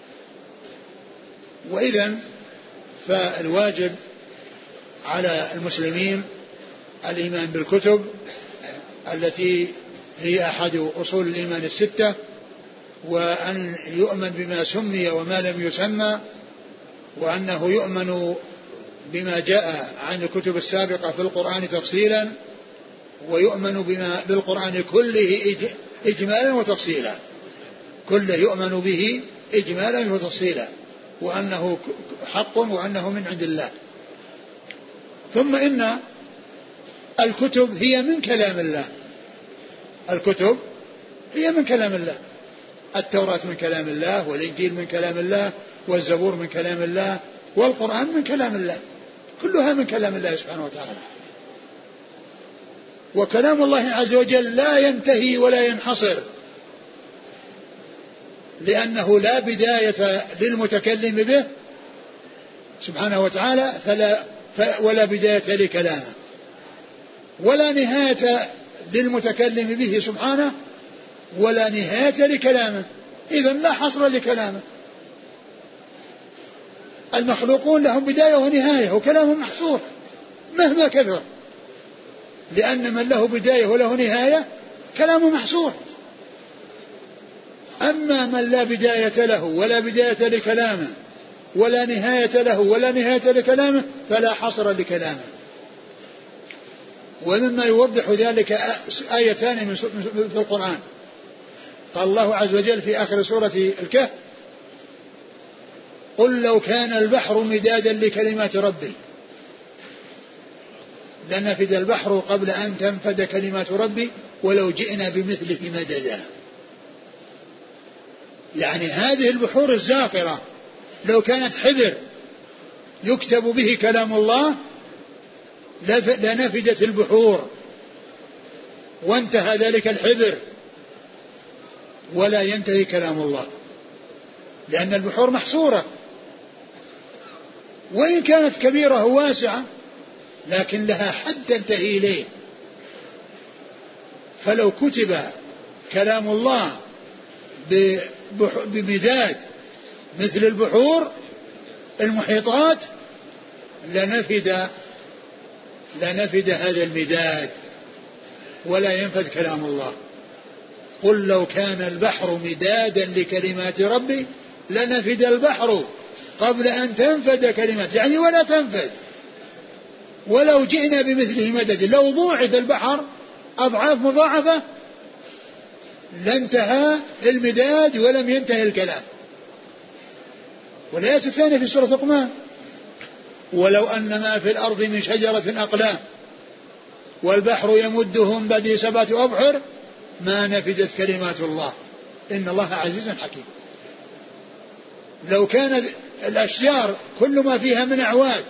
وإذن فالواجب على المسلمين الإيمان بالكتب التي هي أحد أصول الإيمان الستة، وأن يؤمن بما سمي وما لم يسمى، وأنه يؤمن بما جاء عن الكتب السابقة في القرآن تفصيلا، ويؤمن بما بالقرآن كله إجمالا وتفصيلا، كله يؤمن به إجمالا وتفصيلا، وأنه حق وأنه من عند الله. ثم إن الكتب هي من كلام الله، الكتب هي من كلام الله، التوراة من كلام الله، والإنجيل من كلام الله، والزبور من كلام الله، والقرآن من كلام الله، كلها من كلام الله سبحانه وتعالى. وكلام الله عز وجل لا ينتهي ولا ينحصر، لأنه لا بداية للمتكلم به سبحانه وتعالى فلا ولا بداية لكلامه، ولا نهاية للمتكلم به سبحانه ولا نهاية لكلامه، إذن لا حصر لكلامه. المخلوقون لهم بداية ونهاية وكلامهم محصور مهما كثر، لأن من له بداية وله نهاية كلامه محصور. أما من لا بداية له ولا بداية لكلامه ولا نهاية له ولا نهاية لكلامه فلا حصر لكلامه. ومما يوضح ذلك آيتان في القرآن: قال الله عز وجل في آخر سورة الكهف قل لو كان البحر مدادا لكلمات ربي لنفد البحر قبل أن تنفد كلمات ربي ولو جئنا بمثله مددا. يعني هذه البحور الزاخرة لو كانت حبر يكتب به كلام الله لنفدت البحور وانتهى ذلك الحبر ولا ينتهي كلام الله، لأن البحور محصورة وإن كانت كبيرة وواسعة لكن لها حد تنتهي إليه. فلو كتب كلام الله بمداد مثل البحور المحيطات لنفد لنفد هذا المداد ولا ينفد كلام الله. قل لو كان البحر مدادا لكلمات ربي لنفد البحر قبل أن تنفد كلمات، يعني ولا تنفد. ولو جئنا بمثله مدد، لو ضوعف البحر أضعاف مضاعفة لانتهى المداد ولم ينتهي الكلام. والآية الثانية في سورة لقمان ولو أن ما في الأرض من شجرة أقلام والبحر يمده من بعده سبعة أبحر ما نفدت كلمات الله إن الله عزيز حكيم. لو كان الأشجار كل ما فيها من أعواد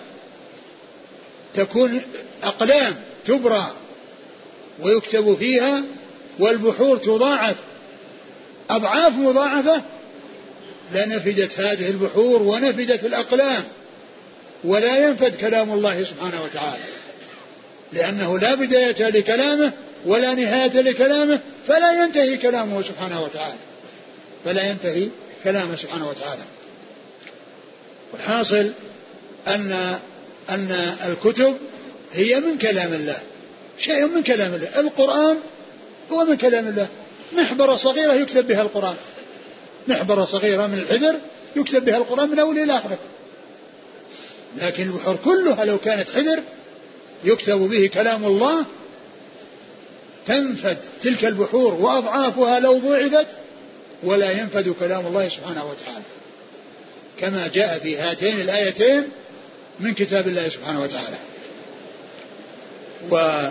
تكون أقلام تبرى ويكتب فيها والبحور تضاعف أضعاف مضاعفة لنفدت هذه البحور ونفدت الأقلام ولا ينفد كلام الله سبحانه وتعالى، لأنه لا بداية لكلامه ولا نهاية لكلامه فلا ينتهي كلامه سبحانه وتعالى فلا ينتهي كلامه سبحانه وتعالى. والحاصل أن أن الكتب هي من كلام الله، شيء من كلام الله. القرآن هو من كلام الله، محبرة صغيرة يكتب بها القرآن، محبرة صغيرة من الحبر يكتب بها القرآن من أول إلى آخره. لكن البحور كلها لو كانت حبر يكتب به كلام الله تنفد تلك البحور وأضعافها لو ضعفت ولا ينفد كلام الله سبحانه وتعالى، كما جاء في هاتين الآيتين من كتاب الله سبحانه وتعالى. و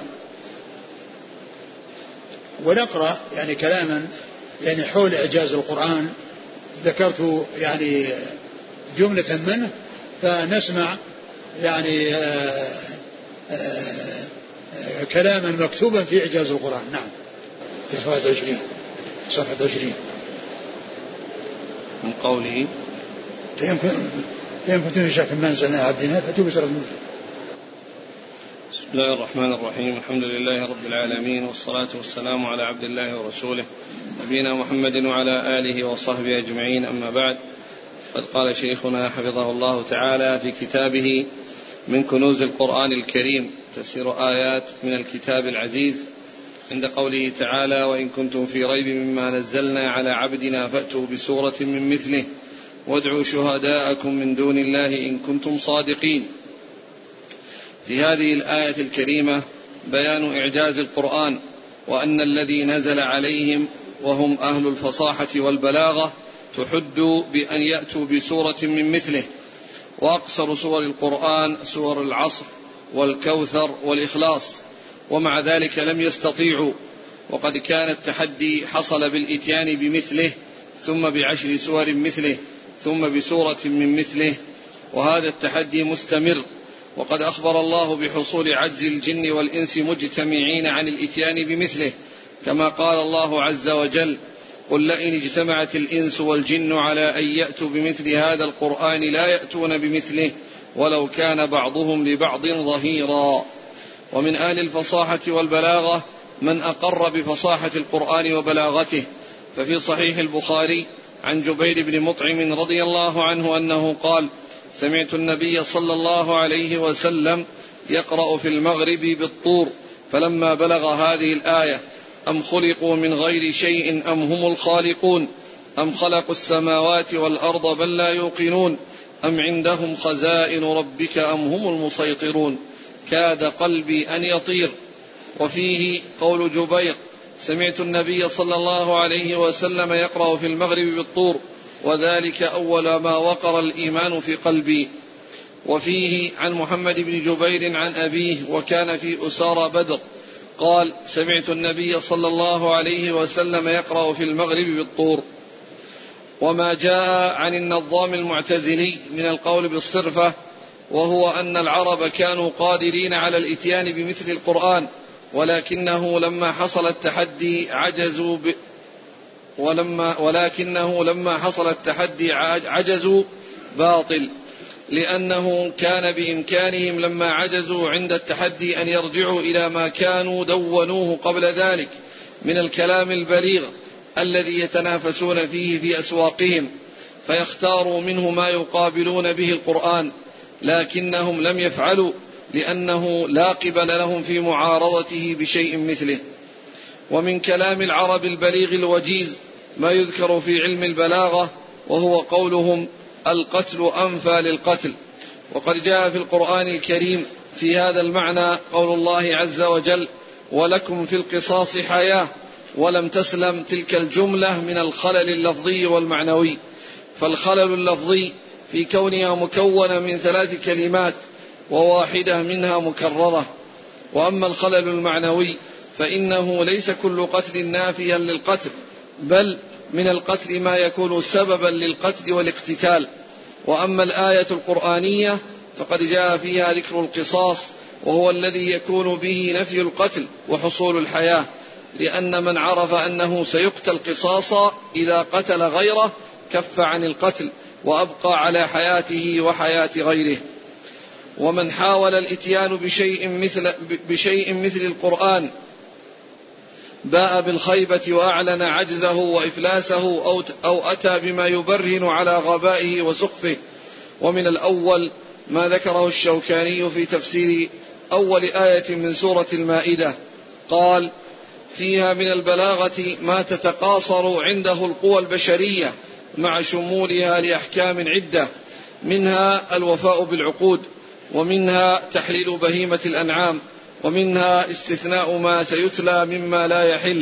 ونقرأ يعني كلاما يعني حول إعجاز القرآن، ذكرت يعني جملة منه فنسمع يعني آآ آآ كلاما مكتوبا في إعجاز القرآن. نعم في صفحة عشرين صفحة عشرين من قوله فيمكن فيمكن شك ما أنزلنا عبدنا فأتوا بسورة الملك. بسم الله الرحمن الرحيم، الحمد لله رب العالمين والصلاة والسلام على عبد الله ورسوله نبينا محمد وعلى آله وصحبه أجمعين، أما بعد. قد قال شيخنا حفظه الله تعالى في كتابه من كنوز القرآن الكريم تفسير آيات من الكتاب العزيز عند قوله تعالى وإن كنتم في ريب مما نزلنا على عبدنا فأتوا بسورة من مثله وادعوا شهداءكم من دون الله إن كنتم صادقين. في هذه الآية الكريمة بيان إعجاز القرآن وأن الذي نزل عليهم وهم أهل الفصاحة والبلاغة تحد بأن يأتوا بسورة من مثله. وأقصر سور القرآن سور العصر والكوثر والإخلاص، ومع ذلك لم يستطيعوا، وقد كان التحدي حصل بالإتيان بمثله ثم بعشر سور مثله ثم بسورة من مثله، وهذا التحدي مستمر. وقد أخبر الله بحصول عجز الجن والإنس مجتمعين عن الإتيان بمثله، كما قال الله عز وجل قل لئن اجتمعت الإنس والجن على أن يأتوا بمثل هذا القرآن لا يأتون بمثله ولو كان بعضهم لبعض ظهيرا. ومن أهل الفصاحة والبلاغة من أقر بفصاحة القرآن وبلاغته، ففي صحيح البخاري عن جبير بن مطعم رضي الله عنه أنه قال سمعت النبي صلى الله عليه وسلم يقرأ في المغرب بالطور فلما بلغ هذه الآية أم خلقوا من غير شيء أم هم الخالقون أم خلقوا السماوات والأرض بل لا يوقنون أم عندهم خزائن ربك أم هم المسيطرون كاد قلبي أن يطير. وفيه قول جبير سمعت النبي صلى الله عليه وسلم يقرأ في المغرب بالطور وذلك أول ما وقر الإيمان في قلبي. وفيه عن محمد بن جبير عن أبيه وكان في أسارى بدر قال سمعت النبي صلى الله عليه وسلم يقرأ في المغرب بالطور. وما جاء عن النظام المعتزلي من القول بالصرفة وهو أن العرب كانوا قادرين على الإتيان بمثل القرآن ولكنه لما حصل التحدي عجزوا ب ولما ولكنه لما حصل التحدي عجزوا باطل، لأنه كان بإمكانهم لما عجزوا عند التحدي أن يرجعوا إلى ما كانوا دونوه قبل ذلك من الكلام البليغ الذي يتنافسون فيه في أسواقهم فيختاروا منه ما يقابلون به القرآن، لكنهم لم يفعلوا لأنه لا قبل لهم في معارضته بشيء مثله. ومن كلام العرب البليغ الوجيز ما يذكر في علم البلاغة وهو قولهم القتل أنفى للقتل. وقد جاء في القرآن الكريم في هذا المعنى قول الله عز وجل ولكم في القصاص حياة، ولم تسلم تلك الجملة من الخلل اللفظي والمعنوي. فالخلل اللفظي في كونها مكونة من ثلاث كلمات وواحدة منها مكررة، وأما الخلل المعنوي فإنه ليس كل قتل نافيا للقتل، بل من القتل ما يكون سببا للقتل والاقتتال. وأما الآية القرآنية فقد جاء فيها ذكر القصاص وهو الذي يكون به نفي القتل وحصول الحياة، لأن من عرف أنه سيقتل قصاصا إذا قتل غيره كف عن القتل وأبقى على حياته وحياة غيره. ومن حاول الإتيان بشيء مثل, بشيء مثل القرآن باء بالخيبة وأعلن عجزه وإفلاسه أو, أو أتى بما يبرهن على غبائه وسخفه. ومن الأول ما ذكره الشوكاني في تفسير أول آية من سورة المائدة قال فيها من البلاغة ما تتقاصر عنده القوى البشرية مع شمولها لأحكام عدة، منها الوفاء بالعقود، ومنها تحليل بهيمة الأنعام، ومنها استثناء ما سيتلى مما لا يحل،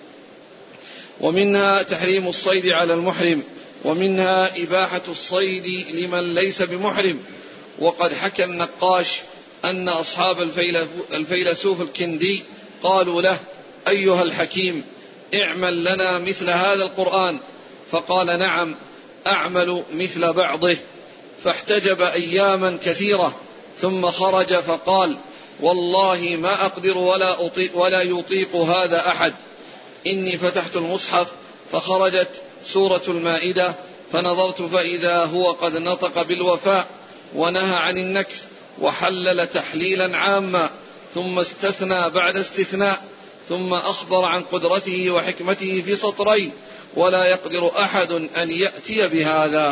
ومنها تحريم الصيد على المحرم، ومنها إباحة الصيد لمن ليس بمحرم. وقد حكى النقاش أن أصحاب الفيلسوف الكندي قالوا له أيها الحكيم اعمل لنا مثل هذا القرآن، فقال نعم أعمل مثل بعضه، فاحتجب أياما كثيرة ثم خرج فقال والله ما أقدر ولا, أطيق ولا يطيق هذا أحد. إني فتحت المصحف فخرجت سورة المائدة فنظرت فإذا هو قد نطق بالوفاء ونهى عن النكث وحلل تحليلا عاما، ثم استثنى بعد استثناء، ثم أخبر عن قدرته وحكمته في سطرين ولا يقدر أحد أن يأتي بهذا.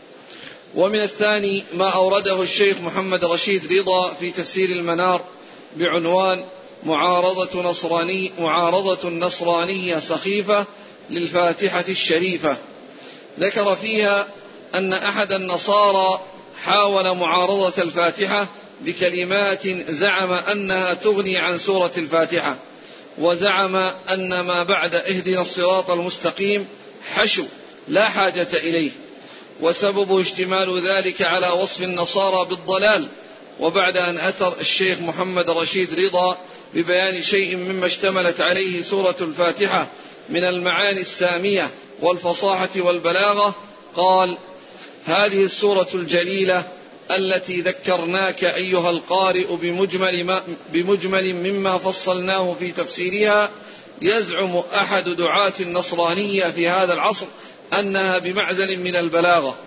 ومن الثاني ما أورده الشيخ محمد رشيد رضا في تفسير المنار بعنوان معارضة, نصراني معارضة نصرانية سخيفة للفاتحة الشريفة. ذكر فيها أن أحد النصارى حاول معارضة الفاتحة بكلمات زعم أنها تغني عن سورة الفاتحة، وزعم أن ما بعد اهدنا الصراط المستقيم حشو لا حاجة إليه، وسبب اشتمال ذلك على وصف النصارى بالضلال. وبعد أن أثر الشيخ محمد رشيد رضا ببيان شيء مما اشتملت عليه سورة الفاتحة من المعاني السامية والفصاحة والبلاغة، قال هذه السورة الجليلة التي ذكرناك أيها القارئ بمجمل, ما بمجمل مما فصلناه في تفسيرها، يزعم أحد دعاة النصرانية في هذا العصر أنها بمعزل من البلاغة،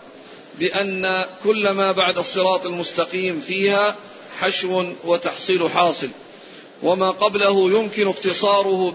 بأن كل ما بعد الصراط المستقيم فيها حشو وتحصيل حاصل، وما قبله يمكن اختصاره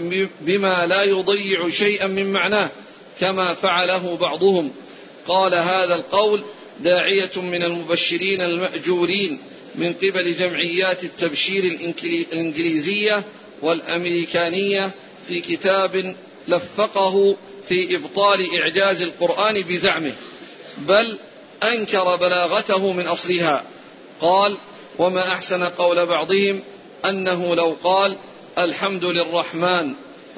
بما لا يضيع شيئا من معناه كما فعله بعضهم. قال هذا القول داعية من المبشرين المأجورين من قبل جمعيات التبشير الإنجليزية والأمريكانية في كتاب لفقه في إبطال إعجاز القرآن بزعمه، بل أنكر بلاغته من أصلها. قال وما أحسن قول بعضهم أنه لو قال الحمد للرحمن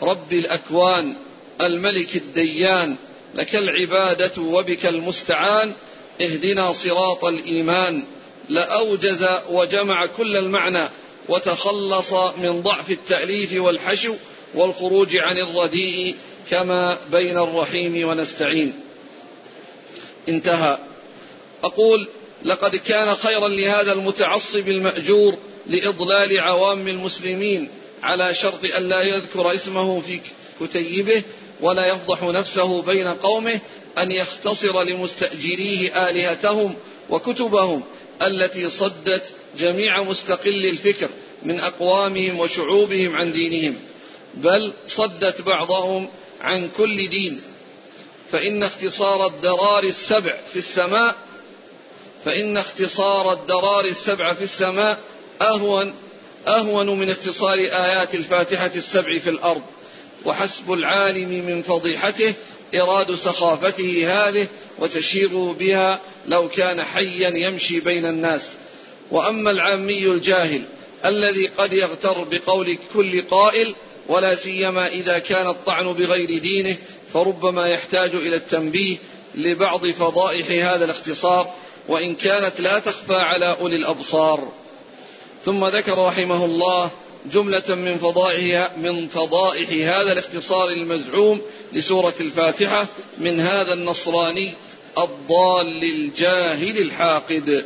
رب الأكوان الملك الديان، لك العبادة وبك المستعان، اهدنا صراط الإيمان. لأوجز وجمع كل المعنى وتخلص من ضعف التأليف والحشو والخروج عن الرديء كما بين الرحيم ونستعين. انتهى. أقول لقد كان خيرا لهذا المتعصب المأجور لإضلال عوام المسلمين على شرط أن لا يذكر اسمه في كتيبه ولا يفضح نفسه بين قومه أن يختصر لمستأجريه آلهتهم وكتبهم التي صدت جميع مستقل الفكر من أقوامهم وشعوبهم عن دينهم، بل صدت بعضهم عن كل دين. فإن اختصار الدرار السبع في السماء فإن اختصار الدرار السبع في السماء أهون أهون من اختصار آيات الفاتحة السبع في الأرض. وحسب العالم من فضيحته إراد سخافته هذه وتشيره بها لو كان حيا يمشي بين الناس. وأما العامي الجاهل الذي قد يغتر بقول كل قائل، ولا سيما إذا كان الطعن بغير دينه، فربما يحتاج إلى التنبيه لبعض فضائح هذا الاختصار، وإن كانت لا تخفى على أولي الأبصار. ثم ذكر رحمه الله جملة من فضائح من فضائح هذا الاختصار المزعوم لسورة الفاتحة من هذا النصراني الضال الجاهل الحاقد.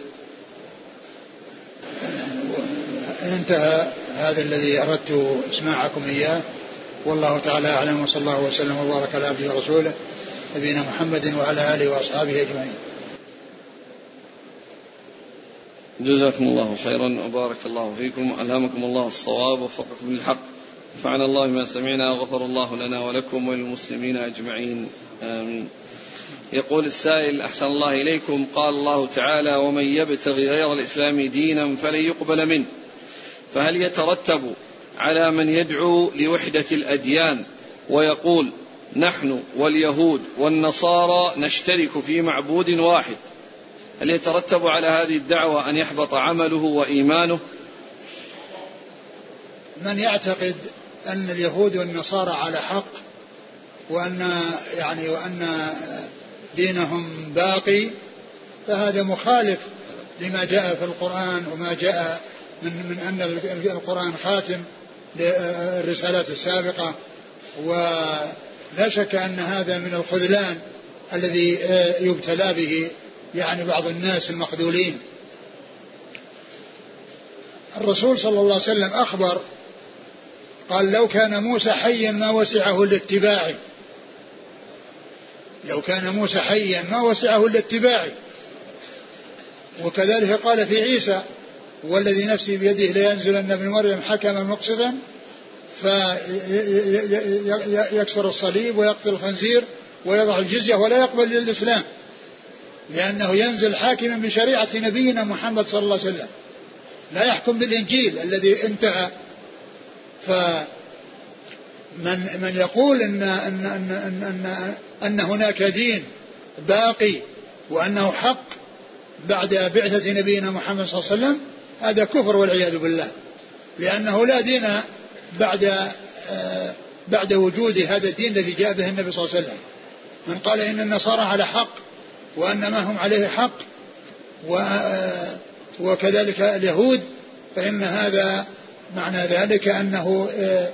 انتهى هذا الذي أردت اسماعكم إياه، والله تعالى أعلم، وصلى الله وسلم وبارك على عبده ورسوله نبينا محمد وعلى آله وأصحابه أجمعين. جزاكم الله خيرا وبارك الله فيكم، ألهمكم الله الصواب ووفقكم للحق، نفعنا الله ما سمعنا وغفر الله لنا ولكم وللمسلمين أجمعين، آمين. يقول السائل: أحسن الله إليكم، قال الله تعالى: ومن يبتغي غير الإسلام دينا فلن يقبل منه، فهل يترتب على من يدعو لوحدة الأديان ويقول نحن واليهود والنصارى نشترك في معبود واحد، هل يترتب على هذه الدعوة أن يحبط عمله وإيمانه؟ من يعتقد أن اليهود والنصارى على حق وأن يعني وأن دينهم باقي، فهذا مخالف لما جاء في القرآن وما جاء من من أن القرآن خاتم للرسالات السابقة، ولا شك أن هذا من الخذلان الذي يبتلى به يعني بعض الناس المخذولين. الرسول صلى الله عليه وسلم أخبر قال: لو كان موسى حيا ما وسعه الاتباع، لو كان موسى حيا ما وسعه الاتباع. وكذلك قال في عيسى: والذي نفسي بيده لينزلن ابن مريم حكما مقسطا فيكسر الصليب ويقتل الخنزير ويضع الجزية ولا يقبل الإسلام، لأنه ينزل حاكما بشريعة نبينا محمد صلى الله عليه وسلم، لا يحكم بالإنجيل الذي انتهى. فمن من يقول إن, أن, أن, أن, أن, أن هناك دين باقي وأنه حق بعد بعثة نبينا محمد صلى الله عليه وسلم، هذا كفر والعياذ بالله، لأنه لا دين بعد بعد وجود هذا الدين الذي جاء به النبي صلى الله عليه وسلم. من قال إن النصارى على حق وأن ما هم عليه حق وكذلك اليهود، فإن هذا معنى ذلك أنه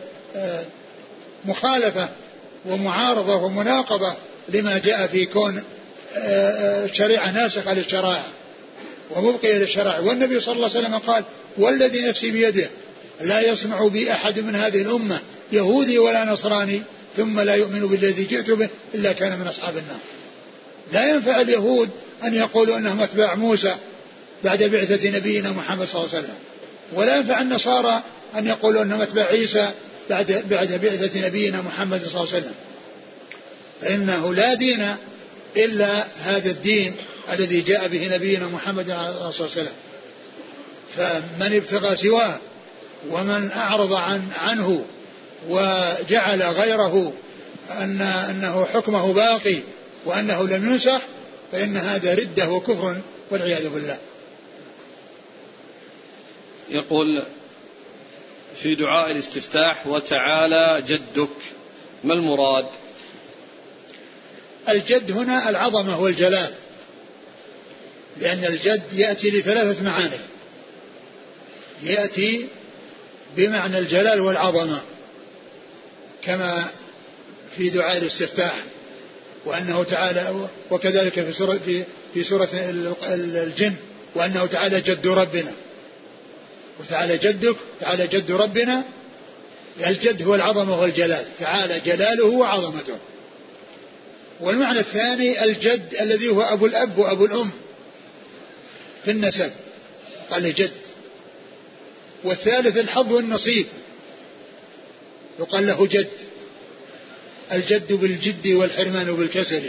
مخالفة ومعارضة ومناقضة لما جاء في كون الشريعة ناسخة للشرائع ومبقية للشرائع. والنبي صلى الله عليه وسلم قال: والذي نفسي بيده لا يسمع بي أحد من هذه الأمة يهودي ولا نصراني ثم لا يؤمن بالذي جئت به إلا كان من أصحاب النار. لا ينفع اليهود أن يقولوا أنهم أتباع موسى بعد بعثة نبينا محمد صلى الله عليه وسلم، ولا ينفع النصارى أن يقولوا أنهم أتباع عيسى بعد بعد بعثة نبينا محمد صلى الله عليه وسلم. فإنه لا دين إلا هذا الدين الذي جاء به نبينا محمد صلى الله عليه وسلم. فمن ابتغى سواه ومن أعرض عن عنه وجعل غيره أن أنه حكمه باقي وأنه لم ينسخ، فإن هذا ردة وكفر والعياذ بالله. يقول في دعاء الاستفتاح وتعالى جدك، ما المراد؟ الجد هنا العظمة والجلال، لأن الجد يأتي لثلاثة معاني، يأتي بمعنى الجلال والعظمة كما في دعاء الاستفتاح، وأنه تعالى وكذلك في سورة, في, في سورة الجن وأنه تعالى جد ربنا، وتعالى جدك تعالى جد ربنا. الجد هو العظمة والجلال، تعالى جلاله وعظمته. والمعنى الثاني الجد الذي هو أبو الأب وأبو الأم في النسب، قال جد. والثالث الحظ والنصيب، يقال له جد. الجد بالجد والحرمان بالكسل.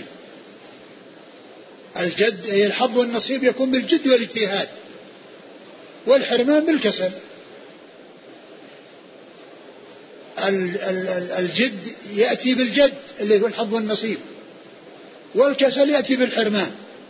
الجد أي الحظ والنصيب يكون بالجد والاجتهاد، والحرمان بالكسل. الجد يأتي بالجد اللي هو الحظ والنصيب، والكسل يأتي بالحرمان.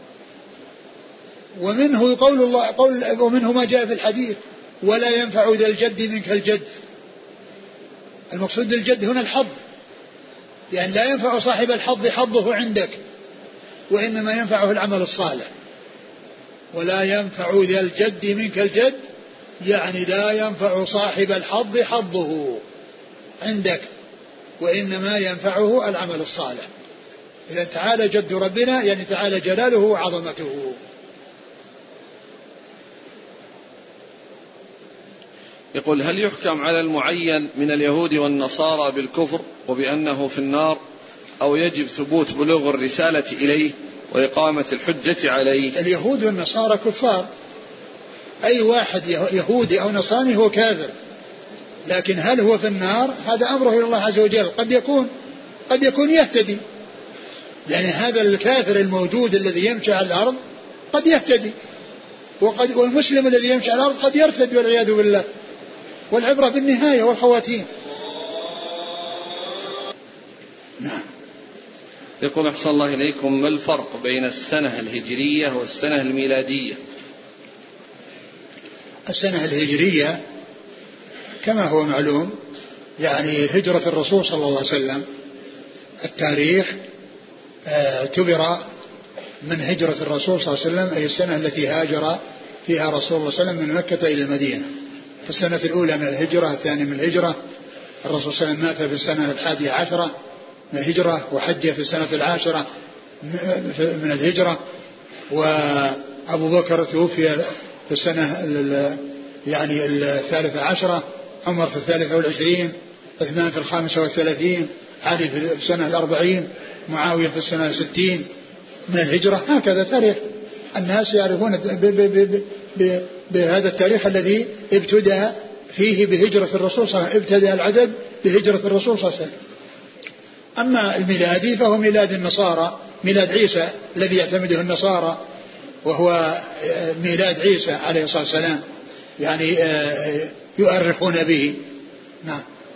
ومنه قول الله قول ومنه ما جاء في الحديث ولا ينفع ذا الجد منك الجد. المقصود الجد هنا الحظ، يعني لا ينفع صاحب الحظ حظه عندك، وإنما ينفعه العمل الصالح. ولا ينفع ذا الجد منك الجد، يعني لا ينفع صاحب الحظ حظه عندك، وإنما ينفعه العمل الصالح. إذا تعالى جد ربنا يعني تعالى جلاله وعظمته. يقول: هل يحكم على المعين من اليهود والنصارى بالكفر وبأنه في النار، أو يجب ثبوت بلوغ الرسالة إليه وإقامة الحجة عليه؟ اليهود والنصارى كفار، أي واحد يهودي أو نصراني هو كافر، لكن هل هو في النار؟ هذا أمره إلى الله عز وجل. قد يكون قد يكون يهتدي، يعني هذا الكافر الموجود الذي يمشي على الأرض قد يهتدي، وقد والمسلم الذي يمشي على الأرض قد يرتد والعياذ بالله. والعبرة بالنهاية والخواتيم. نعم. يقول: أحسن الله إليكم، ما الفرق بين السنة الهجرية والسنة الميلادية؟ السنة الهجرية كما هو معلوم يعني هجرة الرسول صلى الله عليه وسلم، التاريخ اعتبر من هجرة الرسول صلى الله عليه وسلم، أي السنة التي هاجر فيها رسول الله صلى الله عليه وسلم من مكة إلى المدينة. في السنة الأولى من الهجرة، الثانية من الهجرة. الرسول صلى الله عليه وسلم مات في السنة الحادية عشرة من الهجرة، وحج في السنة العاشرة من الهجرة. وأبو بكر توفي في السنة يعني الثالثة عشرة، عمر في الثالثة والعشرين، عثمان في الخامسة والثلاثين، علي في السنة الأربعين، معاوية في السنة الستين من الهجرة. هكذا تاريخ الناس يعرفون بهذا التاريخ الذي ابتدأ فيه بهجرة الرسول صلى الله عليه وسلم، ابتدأ العدد بهجرة الرسول صلى الله عليه وسلم. أما الميلادي فهو ميلاد النصارى، ميلاد عيسى الذي يعتمده النصارى، وهو ميلاد عيسى عليه الصلاة والسلام، يعني يؤرخون به. نعم.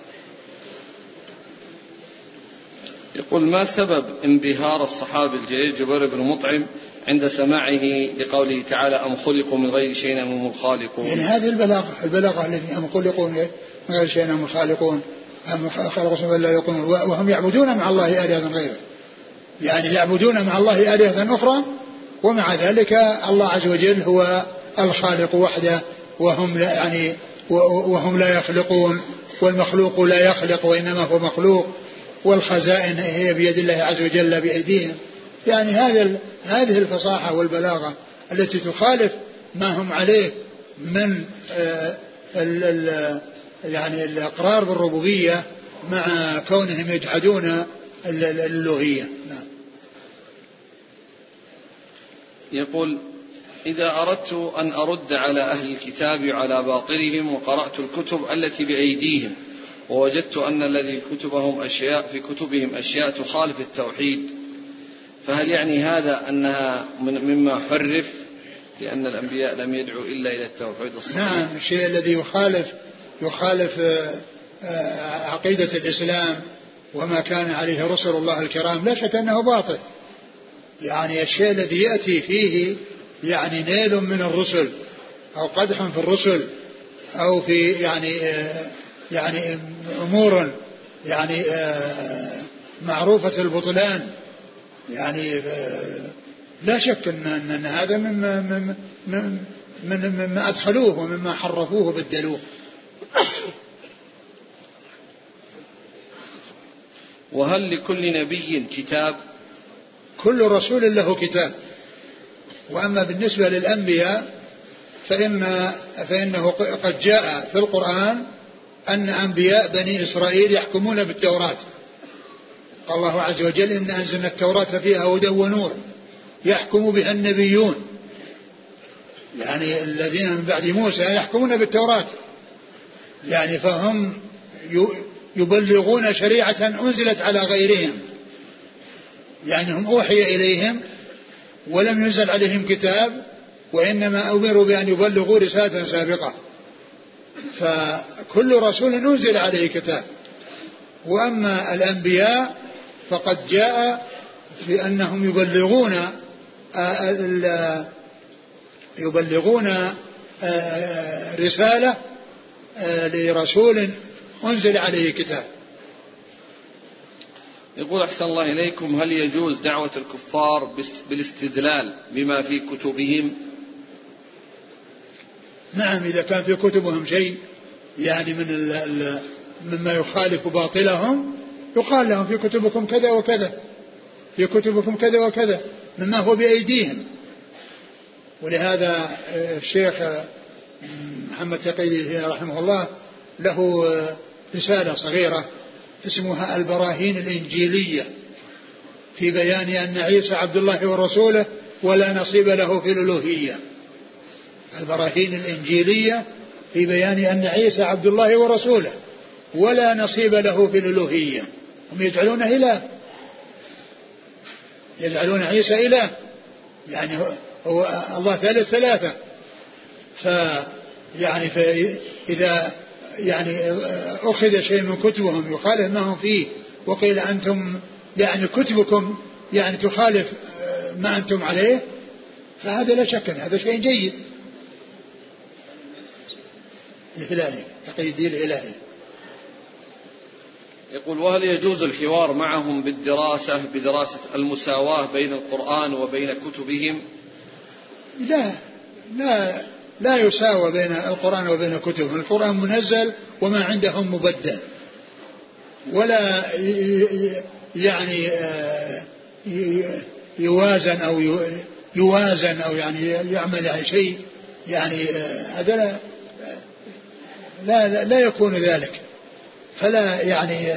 يقول: ما سبب انبهار الصحابي الجليل جبير بن مطعم عند سماعه لقوله تعالى: أم خلقوا من غير شيء أم هم الخالقون؟ يعني هذه البلاغة البلاغة التي أم خلقوا من غير شيء أم الخالقون، أم خلقوا لا يقومون، وهم يعبدون مع الله آلهة غيره، يعني يعبدون مع الله آلهة أخرى، ومع ذلك الله عز وجل هو الخالق وحده، وهم لا يعني وهم لا يخلقون، والمخلوق لا يخلق وإنما هو مخلوق، والخزائن هي بيد الله عز وجل بأيديهم. يعني هذه هذه الفصاحة والبلاغة التي تخالف ما هم عليه من ال ال يعني الإقرار بالربوبية مع كونهم يجحدون الألوهية. نعم. يقول: إذا أردت أن أرد على أهل الكتاب على باطلهم وقرأت الكتب التي بأيديهم ووجدت أن الذي كتبهم أشياء في كتبهم أشياء تخالف التوحيد، فهل يعني هذا أنها مما حرف لأن الأنبياء لم يدعوا إلا إلى التوحيد الصحيح؟ نعم. الشيء الذي يخالف يخالف عقيدة الإسلام وما كان عليه رسل الله الكرام لا شك أنه باطل. يعني الشيء الذي يأتي فيه يعني نيل من الرسل أو قدح في الرسل أو في يعني يعني أمور يعني معروفة البطلان، يعني لا شك أن, أن هذا مما, مما, مما أدخلوه ومما حرفوه وبدلوه. وهل لكل نبي كتاب؟ كل رسول له كتاب. وأما بالنسبة للأنبياء فإن فإنه قد جاء في القرآن أن أنبياء بني إسرائيل يحكمون بالتوراة. قال الله عز وجل إن أنزلنا التوراة فيها هدى ونور يحكم بها النبيون، يعني الذين من بعد موسى يحكمون بالتوراة، يعني فهم يبلغون شريعة أنزلت على غيرهم، يعني هم أوحي إليهم ولم ينزل عليهم كتاب، وإنما أمروا بأن يبلغوا رسالة سابقة. فكل رسول أنزل عليه كتاب. وأما الأنبياء فقد جاء في أنهم يبلغون يبلغون رسالة لرسول أنزل عليه كتاب. يقول أحسن الله إليكم: هل يجوز دعوة الكفار بالاستدلال بما في كتبهم؟ نعم، إذا كان في كتبهم شيء يعني من ال ال مما يخالف باطلهم يقال لهم في كتبكم كذا وكذا، في كتبكم كذا وكذا مما هو بأيديهم. ولهذا الشيخ محمد تقي رحمه الله له رسالة صغيرة اسمها البراهين الإنجيلية في بيان أن عيسى عبد الله ورسوله ولا نصيب له في الألوهية. البراهين الإنجيلية في بيان أن عيسى عبد الله ورسوله ولا نصيب له في الألوهية. هم يجعلون إله، يجعلون عيسى إله، يعني هو الله ثالث ثلاثة. فيعني فإذا يعني أخذ شيء من كتبهم يخالف ما هم فيه وقيل أنتم يعني كتبكم يعني تخالف ما أنتم عليه، فهذا لا شك هذا شيء جيد. الهلالي تقي الدين الهلالي يقول: وهل يجوز الحوار معهم بالدراسة بدراسة المساواة بين القرآن وبين كتبهم؟ لا لا لا يساوى بين القرآن وبين كتبهم. القرآن منزل وما عندهم مبدل، ولا يعني يوازن أو يوازن أو يعني يعمل على شيء، يعني هذا لا, لا لا يكون ذلك. فلا يعني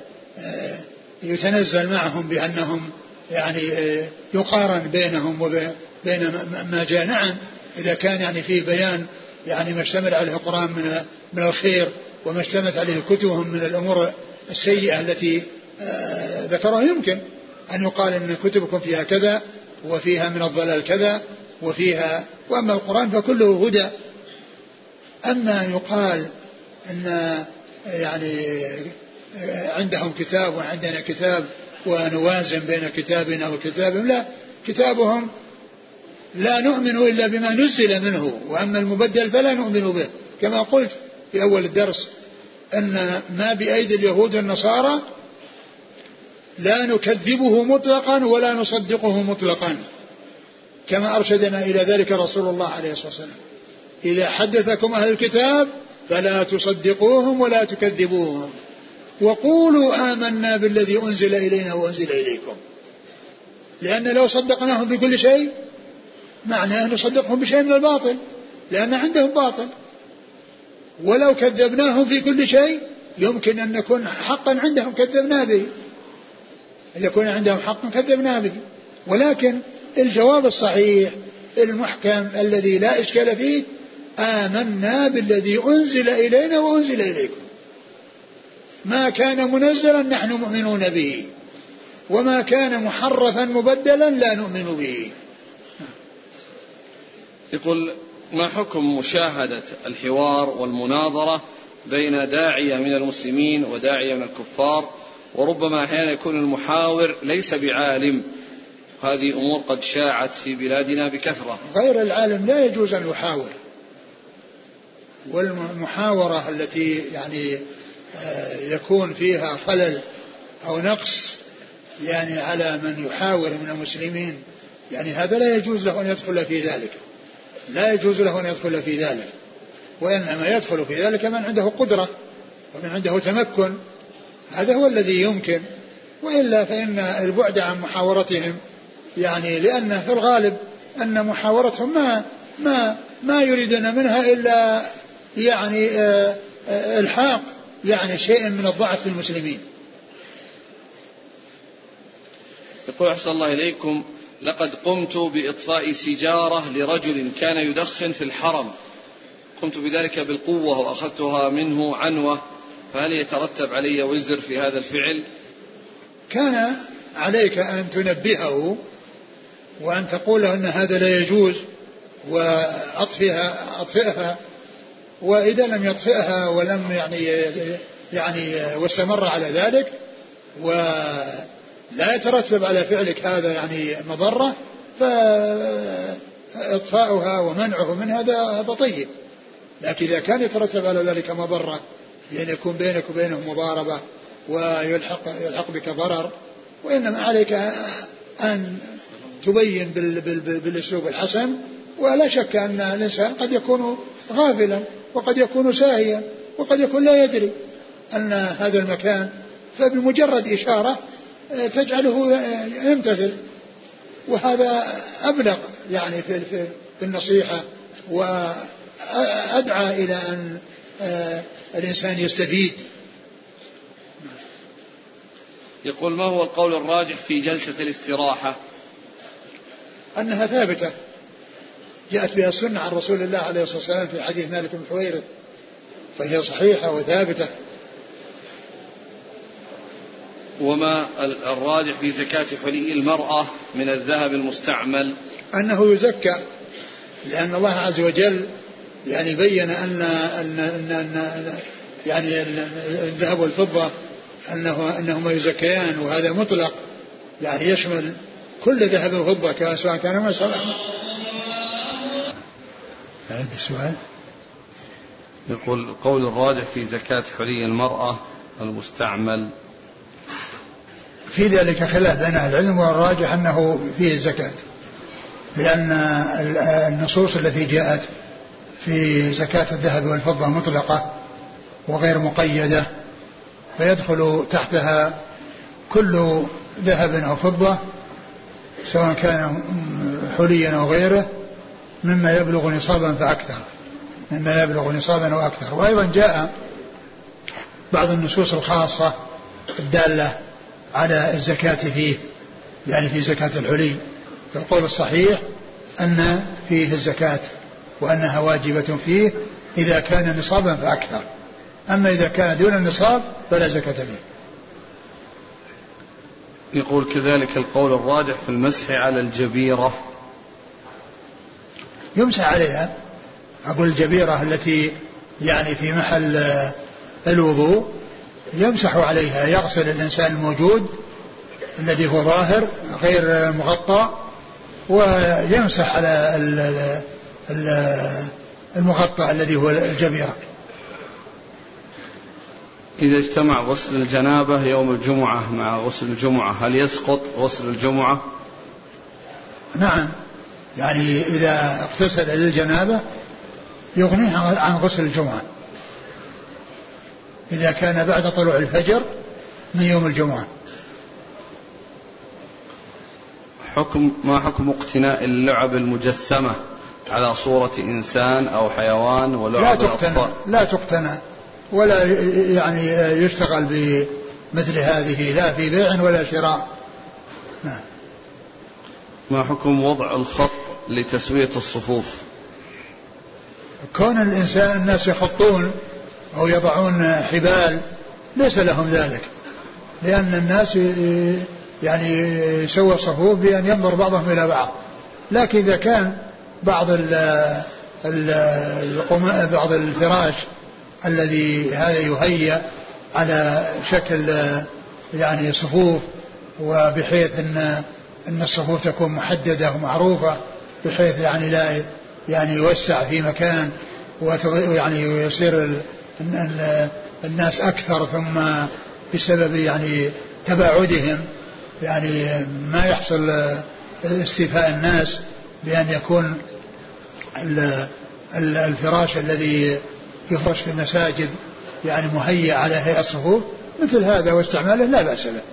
يتنزل معهم بأنهم يعني يقارن بينهم وبين ما جاء. نعم، إذا كان يعني فيه بيان يعني ما اشتمل عليه القرآن من من الخير وما اشتملت عليه كتبهم من الأمور السيئة التي ذكرها، يمكن أن يقال أن كتبكم فيها كذا وفيها من الضلال كذا وفيها. وأما القرآن فكله هدى. أما يقال أن يعني عندهم كتاب وعندنا كتاب ونوازن بين كتابنا وكتابهم، لا، كتابهم لا نؤمن إلا بما نزل منه، وأما المبدل فلا نؤمن به. كما قلت في أول الدرس أن ما بأيدي اليهود والنصارى لا نكذبه مطلقا ولا نصدقه مطلقا، كما أرشدنا إلى ذلك رسول الله عليه الصلاة والسلام: إذا حدثكم أهل الكتاب فلا تصدقوهم ولا تكذبوهم وقولوا آمنا بالذي أنزل إلينا وأنزل إليكم. لأن لو صدقناهم بكل شيء معناه أن نصدقهم بشيء من الباطل، لأن عندهم باطل. ولو كذبناهم في كل شيء يمكن أن نكون حقا عندهم كذبنا به، إذا كنا عندهم حق كذبنا به. ولكن الجواب الصحيح المحكم الذي لا إشكال فيه: آمنا بالذي أنزل إلينا وأنزل إليكم. ما كان منزلا نحن مؤمنون به، وما كان محرفا مبدلا لا نؤمن به. يقول: ما حكم مشاهدة الحوار والمناظرة بين داعية من المسلمين وداعية من الكفار، وربما أحيانا يكون المحاور ليس بعالم؟ هذه أمور قد شاعت في بلادنا بكثرة. غير العالم لا يجوز أن يحاور، والمحاورة التي يعني يكون فيها خلل أو نقص يعني على من يحاور من المسلمين، يعني هذا لا يجوز له أن يدخل في ذلك، لا يجوز له أن يدخل في ذلك، وإنما يدخل في ذلك من عنده قدرة ومن عنده تمكن، هذا هو الذي يمكن. وإلا فإن البعد عن محاورتهم يعني لأن في الغالب أن محاورتهم ما ما ما يريدون منها إلا يعني الحاق يعني شيء من الضعف للمسلمين. يقول أحسن الله إليكم: لقد قمت بإطفاء سجارة لرجل كان يدخن في الحرم، قمت بذلك بالقوة وأخذتها منه عنوة، فهل يترتب علي وزر في هذا الفعل؟ كان عليك أن تنبهه وأن تقول له أن هذا لا يجوز وأطفئها أطفئها، وإذا لم يطفئها ولم يعني يعني واستمر على ذلك ولا يترتب على فعلك هذا يعني مضرة، فإطفاؤها ومنعه من هذا هذا طيب. لكن إذا كان يترتب على ذلك مضرة يعني يكون بينك وبينه مضاربة ويلحق يلحق بك ضرر، وإنما عليك أن تبين بالأسلوب الحسن. ولا شك أن الإنسان قد يكون غافلا وقد يكون ساهيا وقد يكون لا يدري أن هذا المكان، فبمجرد إشارة تجعله يمتثل، وهذا أبلغ يعني في النصيحة وأدعى إلى أن الإنسان يستفيد. يقول: ما هو القول الراجح في جلسة الاستراحة؟ أنها ثابتة، جاءت بها السنة عن رسول الله عليه الصلاة والسلام في حديث مالك بن حويرث، فهي صحيحة وثابتة. وما الراجح في زكاة حلي المرأة من الذهب المستعمل؟ أنه يزكى، لأن الله عز وجل يعني بين أن, أن, أن, أن يعني الذهب والفضة أنه أنهما يزكيان، وهذا مطلق يعني يشمل كل ذهب وفضة سواء كان ما سواء. هذا السؤال. يقول: القول الراجح في زكاة حلي المرأة المستعمل؟ في ذلك خلاف بين أهل العلم، والراجح أنه فيه الزكاة، لأن النصوص التي جاءت في زكاة الذهب والفضة مطلقة وغير مقيدة، فيدخل تحتها كل ذهب أو فضة سواء كان حليا أو غيره مما يبلغ نصابا فأكثر، مما يبلغ نصابا وأكثر. وأيضا جاء بعض النصوص الخاصة الدالة على الزكاة فيه، يعني في زكاة الحلي، فالقول الصحيح أن فيه الزكاة وأنها واجبة فيه إذا كان نصابا فأكثر، أما إذا كان دون النصاب فلا زكاة فيه. يقول: كذلك القول الراجح في المسح على الجبيرة؟ يمسح عليها، أقول الجبيرة التي يعني في محل الوضوء يمسح عليها، يغسل الإنسان الموجود الذي هو ظاهر غير مغطى ويمسح على المغطى الذي هو الجبيرة. إذا اجتمع غسل الجنابة يوم الجمعة مع غسل الجمعة هل يسقط غسل الجمعة؟ نعم، يعني إذا اغتسل للجنابة يغنيه عن غسل الجمعة إذا كان بعد طلوع الفجر من يوم الجمعة. حكم ما حكم اقتناء اللعب المجسمة على صورة إنسان أو حيوان ولعب لا تقتنى, لا تقتنى ولا يعني يشتغل بمثل هذه لا في بيع ولا شراء. نعم. ما حكم وضع الخط لتسوية الصفوف؟ كون الإنسان الناس يخطون أو يضعون حبال ليس لهم ذلك، لأن الناس يعني يسوى الصفوف بأن ينظر بعضهم إلى بعض. لكن إذا كان بعض ال ال بعض الفراش الذي هذا يهيأ على شكل يعني صفوف، وبحيث أن أن الصفوف تكون محددة ومعروفة بحيث يعني لا يعني يوسع في مكان ويعني يصير الناس أكثر، ثم بسبب يعني تباعدهم يعني ما يحصل استيفاء الناس بأن يكون الفراش الذي يفرش في المساجد يعني مهيأ على هيئة الصفوف، مثل هذا واستعماله لا بأس به.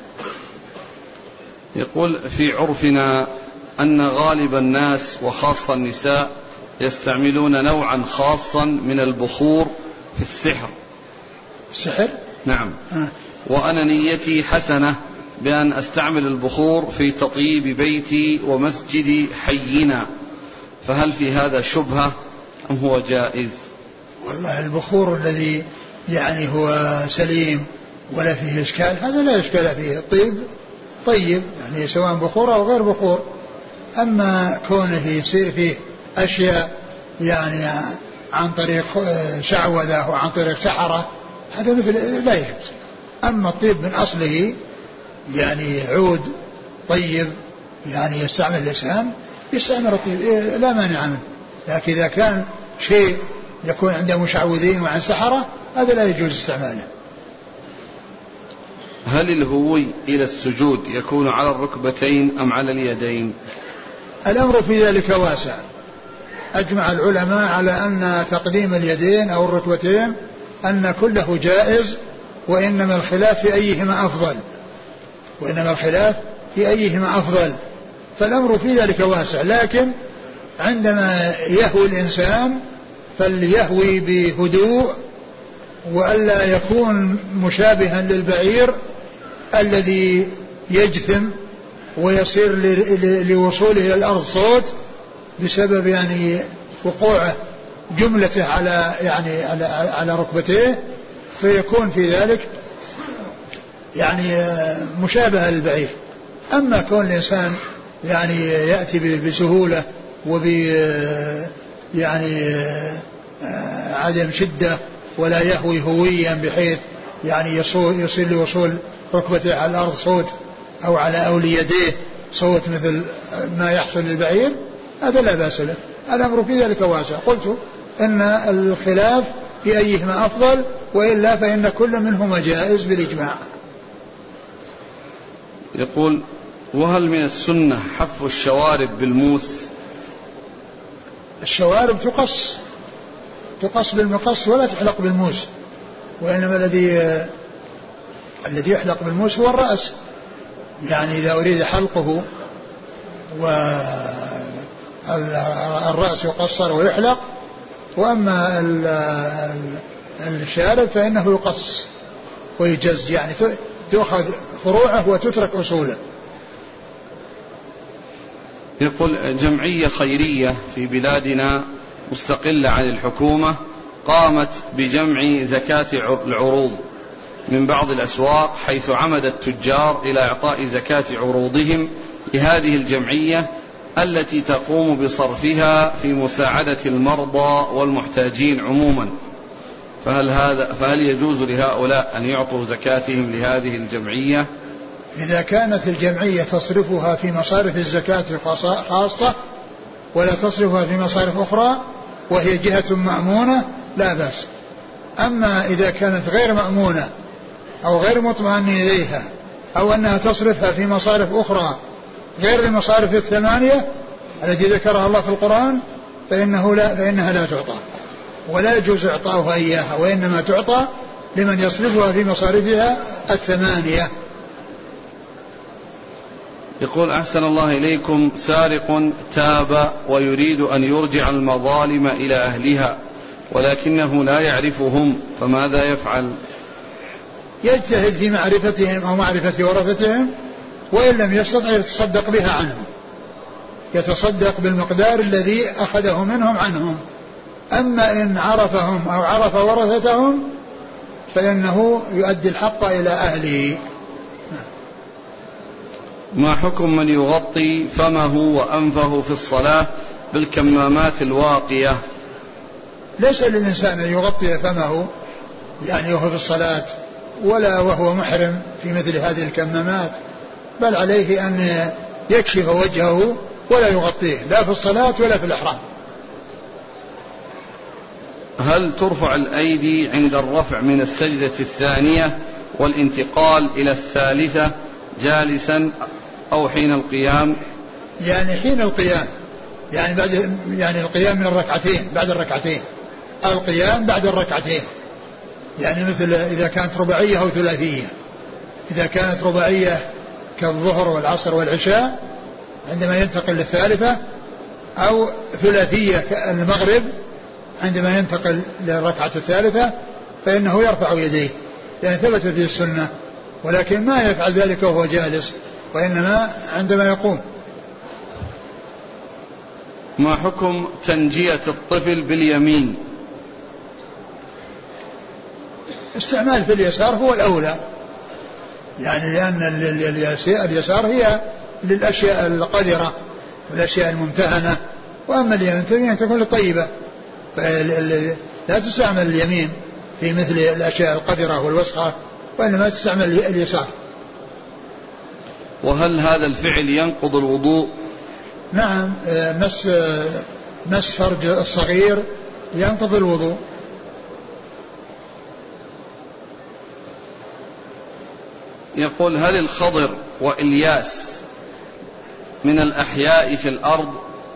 يقول في عرفنا أن غالب الناس وخاصة النساء يستعملون نوعا خاصا من البخور في السحر. السحر؟ نعم. آه. وأنا نيتي حسنة بأن أستعمل البخور في تطيب بيتي ومسجد حينا، فهل في هذا شبهة أم هو جائز؟ والله البخور الذي يعني هو سليم ولا فيه إشكال هذا لا إشكال فيه. الطيب طيب يعني سواء بخور أو غير بخور. أما كونه يصير فيه أشياء يعني عن طريق شعوذة وعن طريق سحرة هذا مثل لا يجوز. أما الطيب من أصله يعني عود طيب يعني يستعمل الإنسان يستعمل الطيب لا مانع منه، لكن إذا كان شيء يكون عنده مشعوذين وعن سحرة هذا لا يجوز استعماله. هل الهوي إلى السجود يكون على الركبتين أم على اليدين؟ الأمر في ذلك واسع. أجمع العلماء على أن تقديم اليدين أو الركبتين أن كله جائز، وإنما الخلاف في أيهما أفضل وإنما الخلاف في أيهما أفضل فالأمر في ذلك واسع. لكن عندما يهوي الإنسان فليهوي بهدوء وألا يكون مشابها للبعير الذي يجثم ويصير لوصوله إلى الأرض صوت بسبب يعني وقوعه جملته على يعني على على ركبتيه، فيكون في ذلك يعني مشابه للبعير. أما كون الإنسان يعني يأتي بسهولة وب يعني عدم شدة ولا يهوي هويا بحيث يعني يصل لوصول ركبته على الأرض صوت أو على أولي يديه صوت مثل ما يحصل للبعير هذا لا بأس له. الأمر في ذلك واسع. قلت إن الخلاف في أيهما أفضل، وإلا فإن كل منهما جائز بالإجماع. يقول وهل من السنة حف الشوارب بالموس؟ الشوارب تقص تقص بالمقص ولا تحلق بالموس، وإنما الذي الذي يحلق بالموس هو الرأس، يعني إذا أريد حلقه والرأس يقصر ويحلق، وأما الشارب فإنه يقص ويجز، يعني تأخذ فروعه وتترك أصوله. يقول جمعية خيرية في بلادنا مستقلة عن الحكومة قامت بجمع زكاة العروض من بعض الأسواق، حيث عمد التجار إلى إعطاء زكاة عروضهم لهذه الجمعية التي تقوم بصرفها في مساعدة المرضى والمحتاجين عموما، فهل هذا فهل يجوز لهؤلاء أن يعطوا زكاتهم لهذه الجمعية؟ إذا كانت الجمعية تصرفها في مصارف الزكاة خاصة ولا تصرفها في مصارف أخرى وهي جهة مأمونة لا بأس. أما إذا كانت غير مأمونة أو غير مطمئن إليها أو أنها تصرفها في مصارف أخرى غير المصارف الثمانية التي ذكرها الله في القرآن فإنه لا فإنها لا تعطى ولا يجوز إعطاؤها إياها، وإنما تعطى لمن يصرفها في مصارفها الثمانية. يقول أحسن الله إليكم، سارق تاب ويريد أن يرجع المظالم إلى أهلها ولكنه لا يعرفهم، فماذا يفعل؟ يجتهد في معرفتهم أو معرفة ورثتهم، وإن لم يستطع يتصدق بها عنهم، يتصدق بالمقدار الذي أخذه منهم عنهم. أما إن عرفهم أو عرف ورثتهم فإنه يؤدي الحق إلى أهله. ما حكم من يغطي فمه وأنفه في الصلاة بالكمامات الواقية؟ ليس للإنسان أن يغطي فمه يعني وهو في الصلاة ولا وهو محرم في مثل هذه الكمامات، بل عليه أن يكشف وجهه ولا يغطيه لا في الصلاة ولا في الإحرام. هل ترفع الأيدي عند الرفع من السجدة الثانية والانتقال إلى الثالثة جالسا أو حين القيام؟ يعني حين القيام، يعني بعد يعني القيام من الركعتين، بعد الركعتين، القيام بعد الركعتين، يعني مثل إذا كانت رباعية أو ثلاثية. إذا كانت رباعية كالظهر والعصر والعشاء عندما ينتقل للثالثة، أو ثلاثية كالمغرب عندما ينتقل للركعة الثالثة، فإنه يرفع يديه، يعني ثبت في السنة، ولكن ما يفعل ذلك وهو جالس، وإنما عندما يقوم. ما حكم تنجية الطفل باليمين؟ استعمال في اليسار هو الأولى، يعني لأن اليسار هي للأشياء القذرة والأشياء الممتهنة، وأما اليمين تكون للطيبة، لا تستعمل اليمين في مثل الأشياء القذرة والوسخة، وإنما تستعمل اليسار. وهل هذا الفعل ينقض الوضوء؟ نعم، مس مس فرج الصغير ينقض الوضوء. يقول: هل الخضر وإلياس من الأحياء في الأرض؟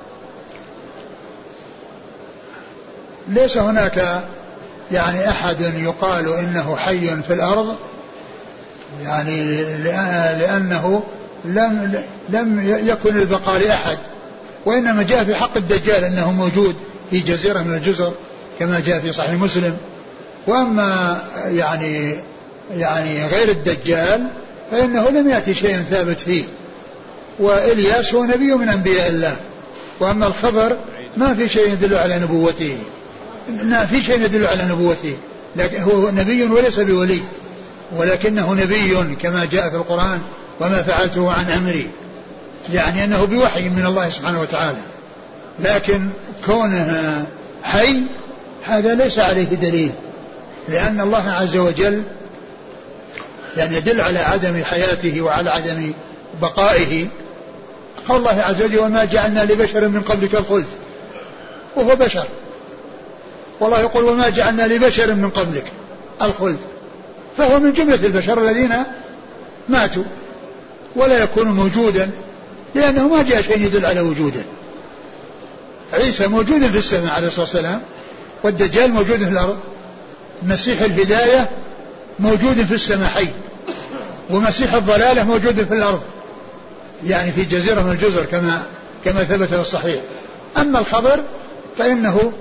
ليس هناك يعني أحد يقال إنه حي في الأرض، يعني لأنه لم لم يكن البقاء لأحد، وإنما جاء في حق الدجال أنه موجود في جزيرة من الجزر كما جاء في صحيح مسلم. وأما يعني يعني غير الدجال فإنه لم يأتي شيء ثابت فيه، وإلياس هو نبي من أنبياء الله. وأما الخبر ما في شيء يدل على نبوته، ما في شيء يدل على نبوته، لكن هو نبي وليس بولي، ولكنه نبي كما جاء في القرآن: وما فعلته عن أمري، يعني أنه بوحي من الله سبحانه وتعالى. لكن كونه حي هذا ليس عليه دليل، لأن الله عز وجل يعني يدل على عدم حياته وعلى عدم بقائه. قال الله عز وجل: وما جعلنا لبشر من قبلك الخلد، وهو بشر. والله يقول: وما جعلنا لبشر من قبلك الخلد، فهو من جملة البشر الذين ماتوا ولا يكون موجودا، لأنه ما جاء شيء يدل على وجوده. عيسى موجود في السماء عليه الصلاة والسلام، والدجال موجود في الأرض. مسيح الهداية موجود في السماء حي، ومسيح الضلالة موجود في الأرض، يعني في جزيرة من الجزر كما كما ثبت في الصحيح. أما الخبر فإنه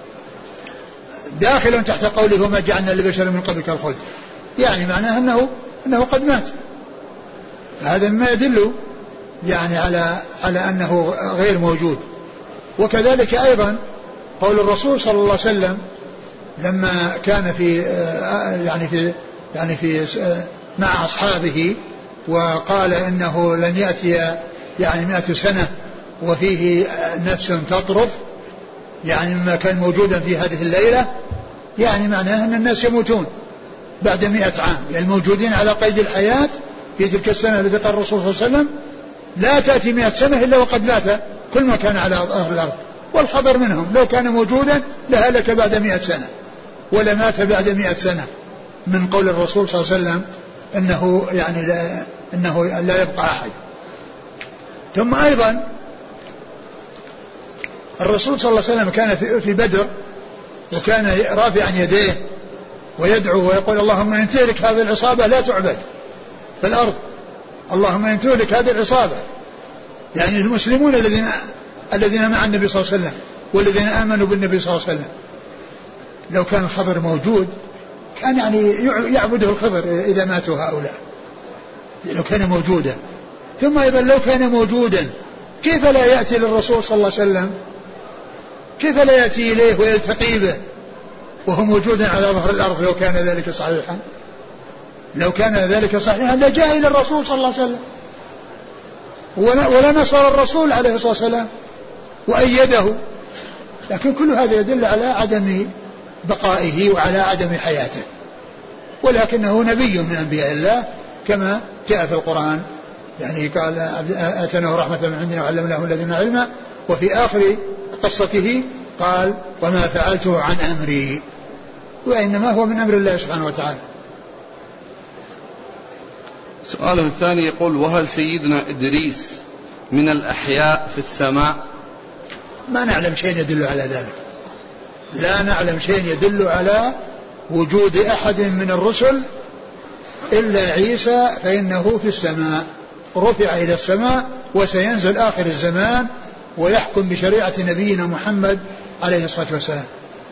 داخل تحت قوله: وما جعلنا لبشر من قبلك الخلد، يعني معناه أنه أنه قد مات. هذا ما يدل يعني على على أنه غير موجود. وكذلك أيضا قول الرسول صلى الله عليه وسلم لما كان في يعني في يعني في مع أصحابه وقال إنه لن يأتي يعني مئة سنة وفيه نفس تطرف، يعني مما كان موجودا في هذه الليلة، يعني معناه أن الناس يموتون بعد مئة عام، يعني الموجودين على قيد الحياة في تلك السنة التي قال الرسول صلى الله عليه وسلم: لا تأتي مئة سنة إلا وقد مات كل ما كان على ظهر الأرض. والخبر منهم لو كان موجودا لهلك بعد مئة سنة ولا مات بعد مئة سنة، من قول الرسول صلى الله عليه وسلم إنه يعني لا إنه لا يبقى أحد. ثم أيضا الرسول صلى الله عليه وسلم كان في بدر، وكان رافعا يديه ويدعو ويقول: اللهم إن تهلك هذه العصابة لا تعبد في الأرض، اللهم إن تهلك هذه العصابة، يعني المسلمون الذين الذين مع النبي صلى الله عليه وسلم والذين آمنوا بالنبي صلى الله عليه وسلم. لو كان الخضر موجود كان يعني يعبده الخضر إذا ماتوا هؤلاء، لو كان موجودا. ثم أيضا لو كان موجودا كيف لا يأتي للرسول صلى الله عليه وسلم، كيف لا يأتي إليه ويلتقي به وهو موجود على ظهر الأرض؟ لو كان ذلك صحيحا لو كان ذلك صحيحا لجاء إلى الرسول صلى الله عليه وسلم ولا نصر الرسول عليه الصلاة والسلام وأيده. لكن كل هذا يدل على عدم بقائه وعلى عدم حياته، ولكنه نبي من أنبياء الله كما جاء في القرآن، يعني قال: آتناه رحمة من عندنا وعلمناه الذين علما. وفي آخر قصته قال وما فعلته عن أمري، وإنما هو من أمر الله سبحانه وتعالى. سؤاله الثاني يقول وهل سيدنا إدريس من الأحياء في السماء؟ ما نعلم شيء يدل على ذلك، لا نعلم شيء يدل على وجود أحد من الرسل إلا عيسى فإنه في السماء، رفع إلى السماء وسينزل آخر الزمان ويحكم بشريعة نبينا محمد عليه الصلاة والسلام.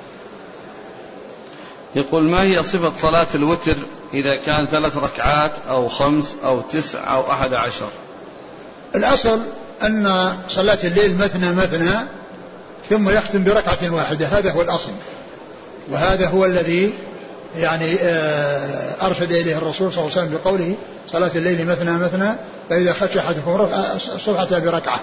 يقول ما هي صفة صلاة الوتر إذا كان ثلاث ركعات أو خمس أو تسع أو أحد عشر؟ الأصل أن صلاة الليل مثنى مثنى ثم يختم بركعة واحدة، هذا هو الأصل، وهذا هو الذي يعني أرشد إليه الرسول صلى الله عليه وسلم بقوله صلاة الليل مثنى مثنى فإذا خشي أحدكم الصبح بركعة.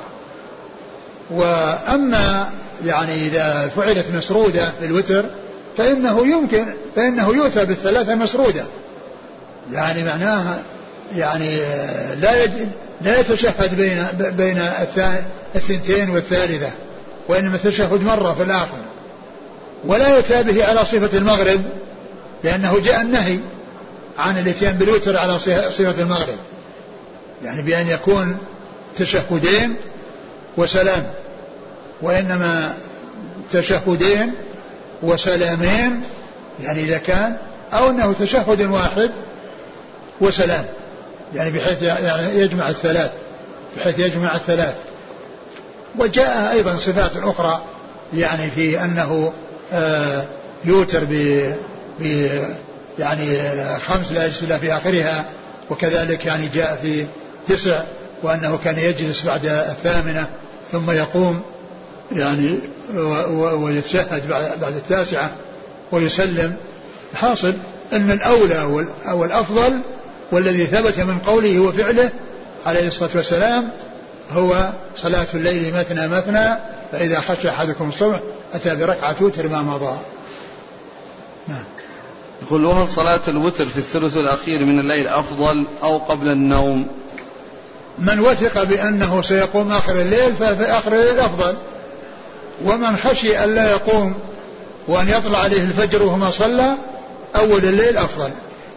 وأما يعني إذا فعلت مسرودة للوتر فإنه يمكن فإنه يؤتى بالثلاثة مسرودة، يعني معناها يعني لا يج... لا يتشهد بين بين الثنتين والثالثة، وإنما التشهد مرة في الآخر، ولا يؤتى به على صفة المغرب لأنه جاء النهي عن الاتيان بالوتر على صفة المغرب، يعني بأن يكون تشهدين وسلام، وإنما تشهدين وسلامين يعني إذا كان، أو أنه تشهد واحد وسلام يعني بحيث يعني يجمع الثلاث بحيث يجمع الثلاث. وجاء أيضا صفات أخرى يعني في أنه آه يوتر ب يعني خمس لا يجلس إلا في آخرها، وكذلك يعني جاء في تسع وأنه كان يجلس بعد الثامنة ثم يقوم يعني ويتشهد بعد التاسعة ويسلم. حاصل أن الأولى والأفضل والذي ثبت من قوله وفعله عليه الصلاة والسلام هو صلاة الليل مثنى مثنى فإذا خشى أحدكم الصبح أتى بركعة وتر ما مضى. نعم. يقول وهل صلاة الوتر في الثلث الأخير من الليل أفضل أو قبل النوم؟ من وثق بأنه سيقوم آخر الليل ففي آخر الليل أفضل، ومن خشي أن لا يقوم وأن يطلع عليه الفجر وهما صلى أول الليل أفضل.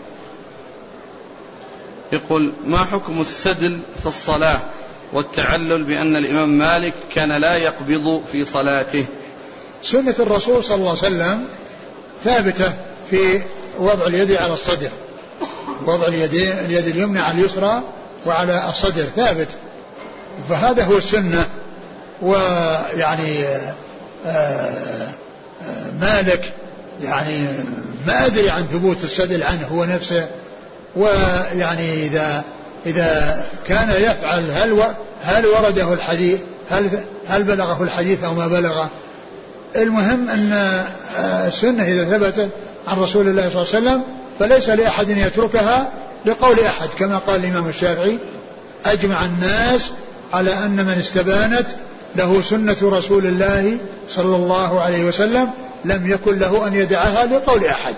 يقول ما حكم السدل في الصلاة والتعلل بأن الإمام مالك كان لا يقبض في صلاته؟ سنة الرسول صلى الله عليه وسلم ثابتة في وضع اليد على الصدر، وضع اليدين اليد اليمنى على اليسرى وعلى الصدر ثابت، فهذا هو السنة. ويعني آآ آآ مالك يعني ما أدري عن ثبوت السدل عنه هو نفسه، ويعني إذا إذا كان يفعل هل و هل ورده الحديث هل هل بلغه الحديث أو ما بلغه. المهم أن السنة إذا ثبتت عن رسول الله صلى الله عليه وسلم فليس لأحد يتركها لقول أحد، كما قال الإمام الشافعي أجمع الناس على أن من استبانت له سنة رسول الله صلى الله عليه وسلم لم يكن له أن يدعها لقول أحد.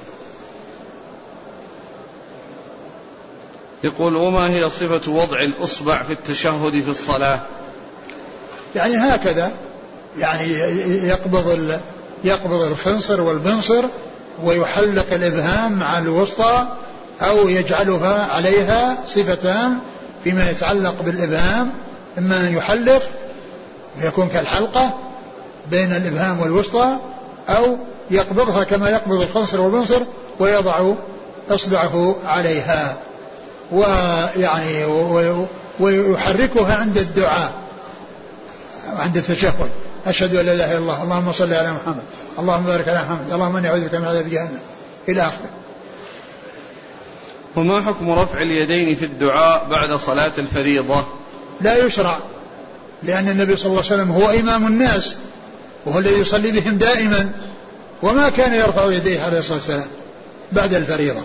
يقول وما هي صفة وضع الأصبع في التشهد في الصلاة؟ يعني هكذا يعني يقبض يقبض الخنصر والبنصر ويحلق الإبهام مع الوسطى أو يجعلها عليها صفتان فيما يتعلق بالإبهام، إما أن يحلق ويكون كالحلقة بين الإبهام والوسطى، أو يقبضها كما يقبض الخنصر والبنصر ويضع إصبعه عليها ويعني ويحركها عند الدعاء عند التشهد أشهد أن لا إله إلا الله اللهم صل على محمد اللهم بارك على محمد اللهم إني أعوذ بك من عذاب جهنم إلى آخره. وما حكم رفع اليدين في الدعاء بعد صلاة الفريضة؟ لا يشرع، لأن النبي صلى الله عليه وسلم هو إمام الناس وهو الذي يصلي بهم دائما، وما كان يرفع يديه عليه الصلاة والسلام بعد الفريضة.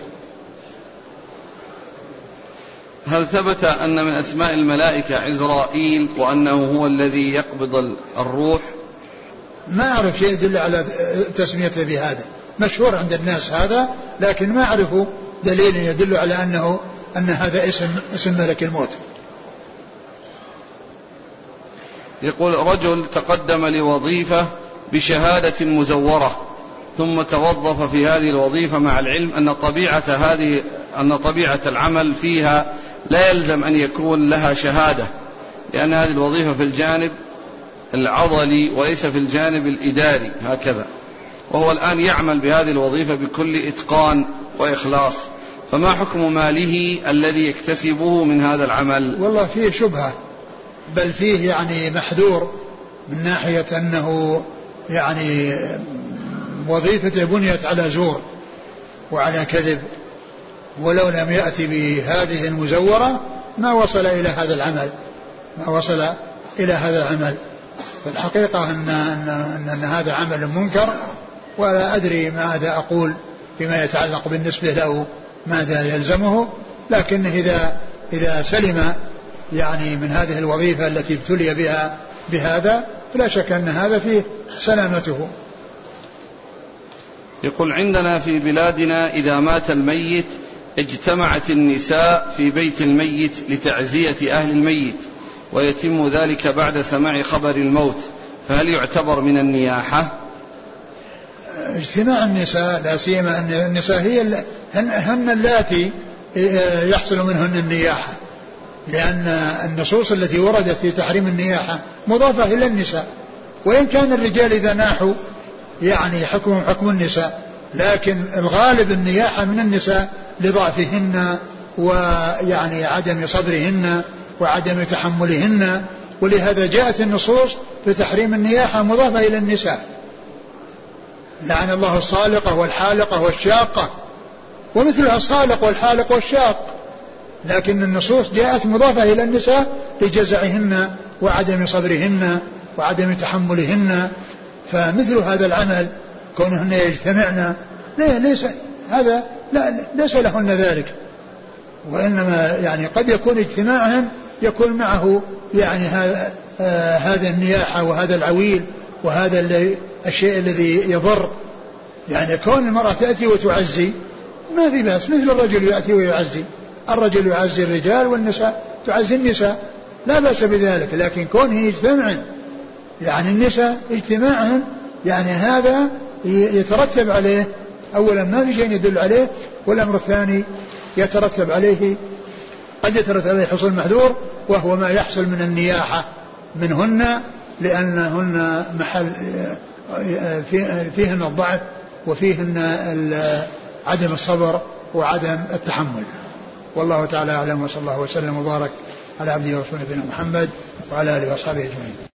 هل ثبت أن من أسماء الملائكة عزرائيل وأنه هو الذي يقبض الروح؟ ما أعرف شيء يدل على تسميته بهذا، مشهور عند الناس هذا، لكن ما أعرف دليل يدل على أنه أن هذا اسم اسم ملك الموت. يقول رجل تقدم لوظيفة بشهادة مزورة ثم توظف في هذه الوظيفة، مع العلم أن طبيعة هذه أن طبيعة العمل فيها لا يلزم أن يكون لها شهادة، لأن هذه الوظيفة في الجانب العضلي وليس في الجانب الإداري هكذا، وهو الآن يعمل بهذه الوظيفة بكل إتقان وإخلاص، فما حكم ماله الذي يكتسبه من هذا العمل؟ والله فيه شبهة، بل فيه يعني محذور من ناحية أنه يعني وظيفته بنيت على زور وعلى كذب، ولو لم يأتي بهذه المزورة ما وصل إلى هذا العمل ما وصل إلى هذا العمل. فالحقيقة أن, أن, أن, أن هذا عمل منكر، ولا أدري ماذا أقول بما يتعلق بالنسبة له ماذا يلزمه، لكن إذا, إذا سلم يعني من هذه الوظيفة التي ابتلي بها بهذا فلا شك أن هذا فيه سلامته. يقول: عندنا في بلادنا إذا مات الميت اجتمعت النساء في بيت الميت لتعزية أهل الميت، ويتم ذلك بعد سماع خبر الموت، فهل يعتبر من النياحة؟ اجتماع النساء لا سيما أن النساء هي هن اللاتي يحصل منهن النياحة، لأن النصوص التي وردت في تحريم النياحة مضافة إلى النساء، وإن كان الرجال إذا ناحوا يعني حكمهم حكم النساء، لكن الغالب النياحة من النساء لضعفهن ويعني عدم صبرهن وعدم تحملهن، ولهذا جاءت النصوص في تحريم النياحة مضافة إلى النساء. لعن الله الصالقة والحالقة والشاقة، ومثلها الصالق والحالق والشاق، لكن النصوص جاءت مضافة إلى النساء لجزعهن وعدم صبرهن وعدم تحملهن. فمثل هذا العمل كونهن يجتمعن ليس هذا لا ليس لهن ذلك، وإنما يعني قد يكون اجتماعهم يكون معه يعني هذا آه هذا النياحة وهذا العويل وهذا الشيء الذي يضر. يعني كون المرأة تأتي وتعزي ما في بأس، مثل الرجل يأتي ويعزي، الرجل يعزي الرجال والنساء تعزي النساء، لا بأس بذلك. لكن كونه يجتمعن يعني النساء اجتماعهم يعني هذا يترتب عليه أولا ما في شيء يدل عليه، والأمر الثاني يترتب عليه قد يترتب عليه حصول محذور، وهو ما يحصل من النياحة منهن، لأنهن محل فيهن الضعف وفيهن عدم الصبر وعدم التحمل. والله تعالى أعلم، وصلى الله وسلم وبارك على عبده ورسوله نبينا محمد وعلى آله وصحبه أجمعين.